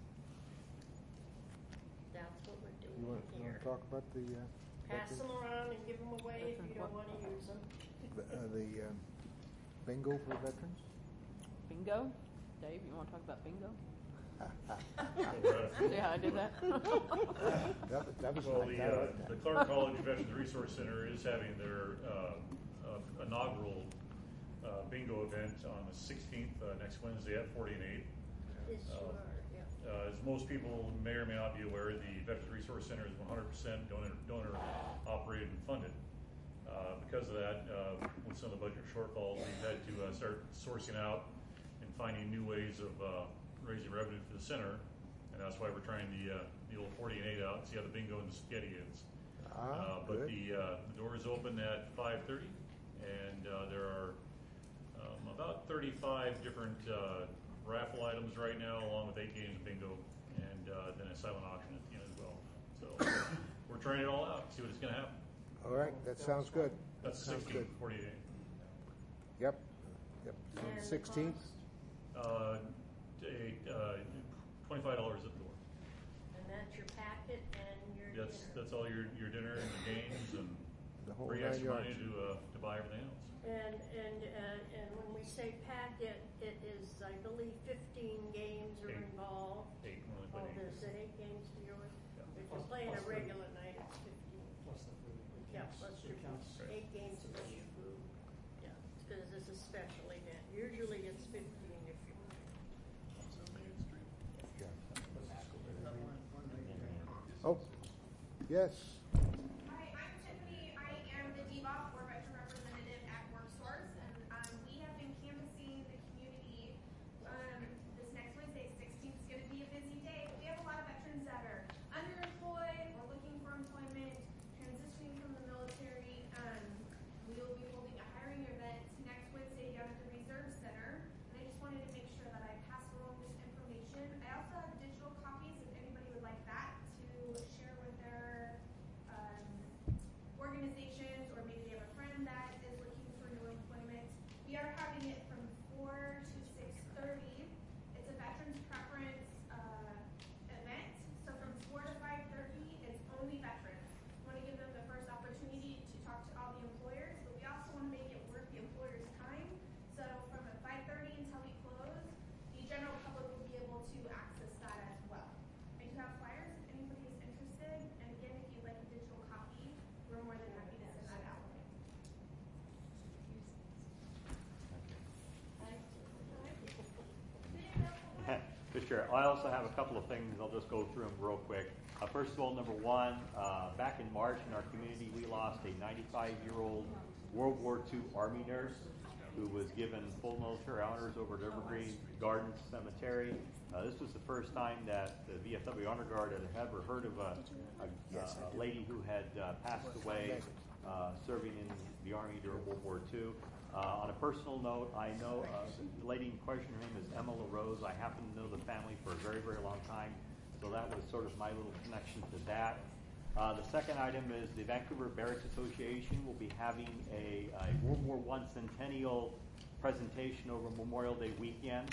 That's what we're doing You want, you want here. to talk about the uh, Pass veterans? them around and give them away if you don't want to use them. the, uh, the um, bingo for veterans? Bingo? Dave, you want to talk about bingo? Right. Yeah, I did that. that, that was Well, like the, that, uh, wasn't it? the Clark College Veterans Resource Center is having their uh, uh, inaugural uh, bingo event on the sixteenth, uh, next Wednesday at forty and eight. Yes, you Uh, are, yeah. Uh, as most people may or may not be aware, the Veterans Resource Center is one hundred percent donor, donor operated and funded. Uh, because of that, uh, with some of the budget shortfalls, we've had to uh, start sourcing out and finding new ways of uh, raising revenue for the center, and that's why we're trying the uh, the old forty and eight out and see how the bingo and the spaghetti is. Ah, uh, but good. the uh, the door is open at five thirty, and uh, there are um, about thirty-five different uh, raffle items right now, along with eight games of bingo, and uh, then a silent auction at the end as well. So we're trying it all out, see what it's going to happen. All right, that sounds good. That's Sounds sixteen, good. forty-eight. Yep. Yep. And the sixteenth. cost? Uh, a, uh, twenty-five dollars at the door. And that's your packet and your That's dinner. that's all your your dinner and your games and The whole free nine extra money yards. to uh, to buy everything else. And and uh, and when we say packet, it is, I believe, fifteen games are Eight. involved. Eight, we only Oh, played eight. there's eight games for yours. Yeah. If Plus- you're playing a plus food. regular night, it's fifteen. Plus the food. It Yeah, counts- plus it your counts. food. Eight games plus your food. Yeah, because this is special event. Usually it's fifteen if you. Oh, yes. Hi, I'm Tiffany. I am the D B O P, or Veteran Representative at WorkSource, and um, we have been canvassing the community. Um, this next Wednesday, sixteenth, is going to be a busy day. We have a lot of veterans that are underemployed or looking for employment, transitioning from the military. Um, we will be holding a hiring event next Wednesday down at the Reserve Center, and I just wanted to make sure that I pass along this information. I also have digital copies if anybody would like that to share with their Mister Chair, I also have a couple of things. I'll just go through them real quick. Uh, first of all, number one, uh, back in March in our community, we lost a ninety-five-year-old World War Two Army nurse who was given full military honors over at Evergreen Gardens Cemetery. Uh, this was the first time that the V F W Honor Guard had ever heard of a, a, a lady who had uh, passed away uh, serving in the Army during World War Two. Uh, on a personal note, I know uh, the lady in question, her name is Emma LaRose. I happen to know the family for a very, very long time, so that was sort of my little connection to that. Uh, the second item is the Vancouver Barracks Association will be having a, a World War One centennial presentation over Memorial Day weekend.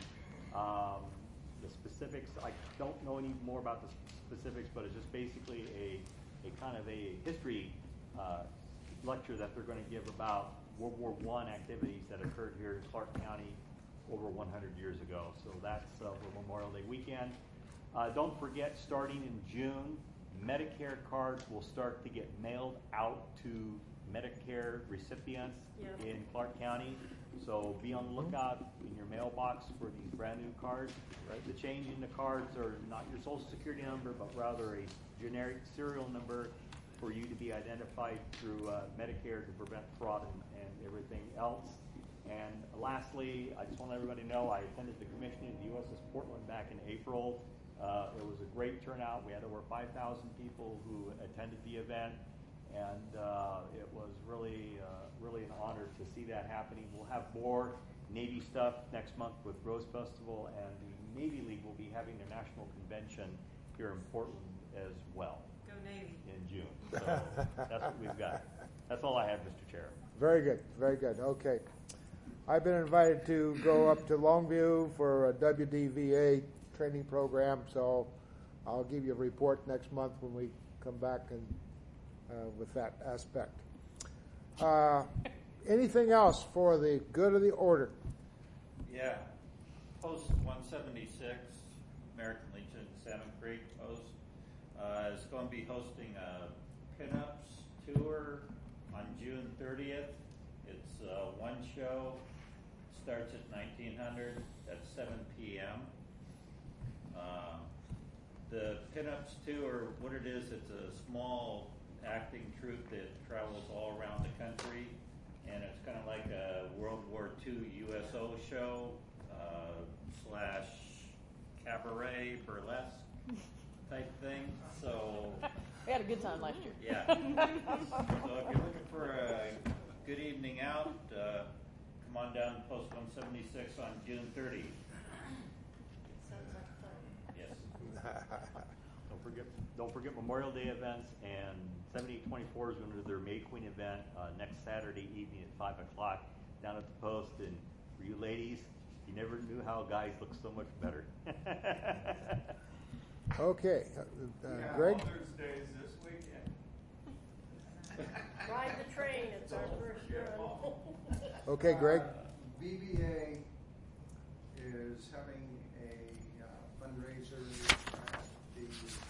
Um, the specifics, I don't know any more about the specifics, but it's just basically a, a kind of a history uh, lecture that they're going to give about World War One activities that occurred here in Clark County over one hundred years ago. So that's uh, for Memorial Day weekend. Uh, don't forget, starting in June, Medicare cards will start to get mailed out to Medicare recipients Yep. in Clark County. So be on the lookout in your mailbox for these brand new cards. Right? The change in the cards are not your social security number, but rather a generic serial number for you to be identified through uh, Medicare to prevent fraud and, and everything else. And lastly, I just want to let everybody know I attended the commissioning of the U S S Portland back in April. Uh, it was a great turnout. We had over five thousand people who attended the event, and uh, it was really, uh, really an honor to see that happening. We'll have more Navy stuff next month with Rose Festival, and the Navy League will be having their national convention here in Portland as well. Go Navy. In June. So that's what we've got. That's all I have, Mister Chair. Very good, very good. Okay. I've been invited to go up to Longview for a W D V A training program, so I'll give you a report next month when we come back and uh, with that aspect. Uh, anything else for the good of the order? Yeah. Post one seventy-six, American Legion Salmon Creek Post, uh, is going to be hosting a pinups tour on June thirtieth. It's uh, one show, starts at nineteen hundred at seven p.m. Uh, the pinups tour, what it is, it's a small acting troupe that travels all around the country, and it's kind of like a World War Two U S O show uh, slash cabaret burlesque type thing. So we had a good time last year. Yeah. So if you're looking for a good evening out, uh, come on down to Post one seventy-six on June thirtieth. Sounds like fun. Yes. Don't forget, don't forget Memorial Day events, and seventy-eight twenty-four is going to do their May Queen event uh, next Saturday evening at five o'clock down at the Post. And for you ladies, you never knew how guys look so much better. Okay. Uh, Yeah, Greg? Mother's Day is this weekend. Ride the train, it's our first run. Okay, Greg? B B A is having a uh, fundraiser at the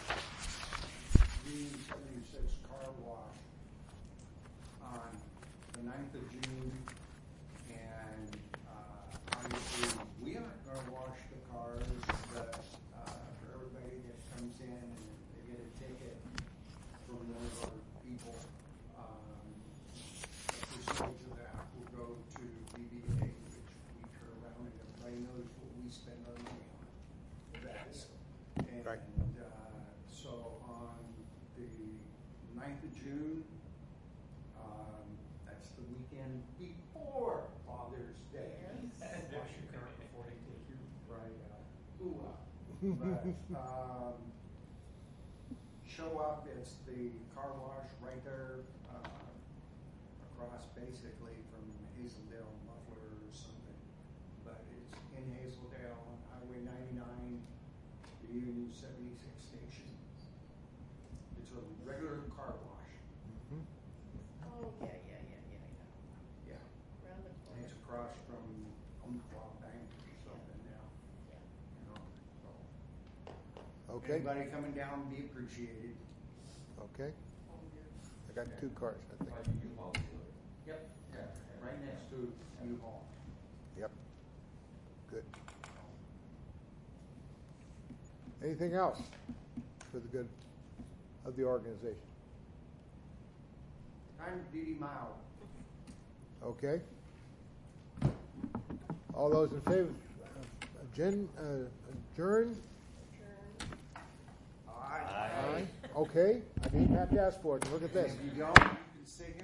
G seventy-six car wash on the ninth of June. And uh, obviously, we aren't going to wash the cars, but uh, for everybody that comes in and they get a ticket from one of our people, um, a percentage of that will go to B B A, which we turn around and everybody knows what we spend our money on. That's, and Right. uh, so on the ninth of June, um, that's the weekend before Father's Day. Right, uh, ooh, uh, but, um, show up, it's the car wash right there, uh, across basically from Hazeldale Muffler or something. But it's in Hazeldale on Highway ninety-nine, the Union seventy-six station. It's a regular car wash. Mhm. Oh, yeah, yeah, yeah, yeah, yeah. Yeah. Round the And corner. it's across from Umpqua Bank or something now. You know, so. Okay. Anybody coming down, be appreciated. Okay. I got two cars, I think. Yep, yeah, right next to U-Haul. Yep. Good. Anything else for the good of the organization? I'm Dee Dee Mao. Okay. All those in favor of adjourn? Uh, adjourn? Aye. Aye. Okay. I didn't have to ask for it. Look at this. If you don't, you can sit here.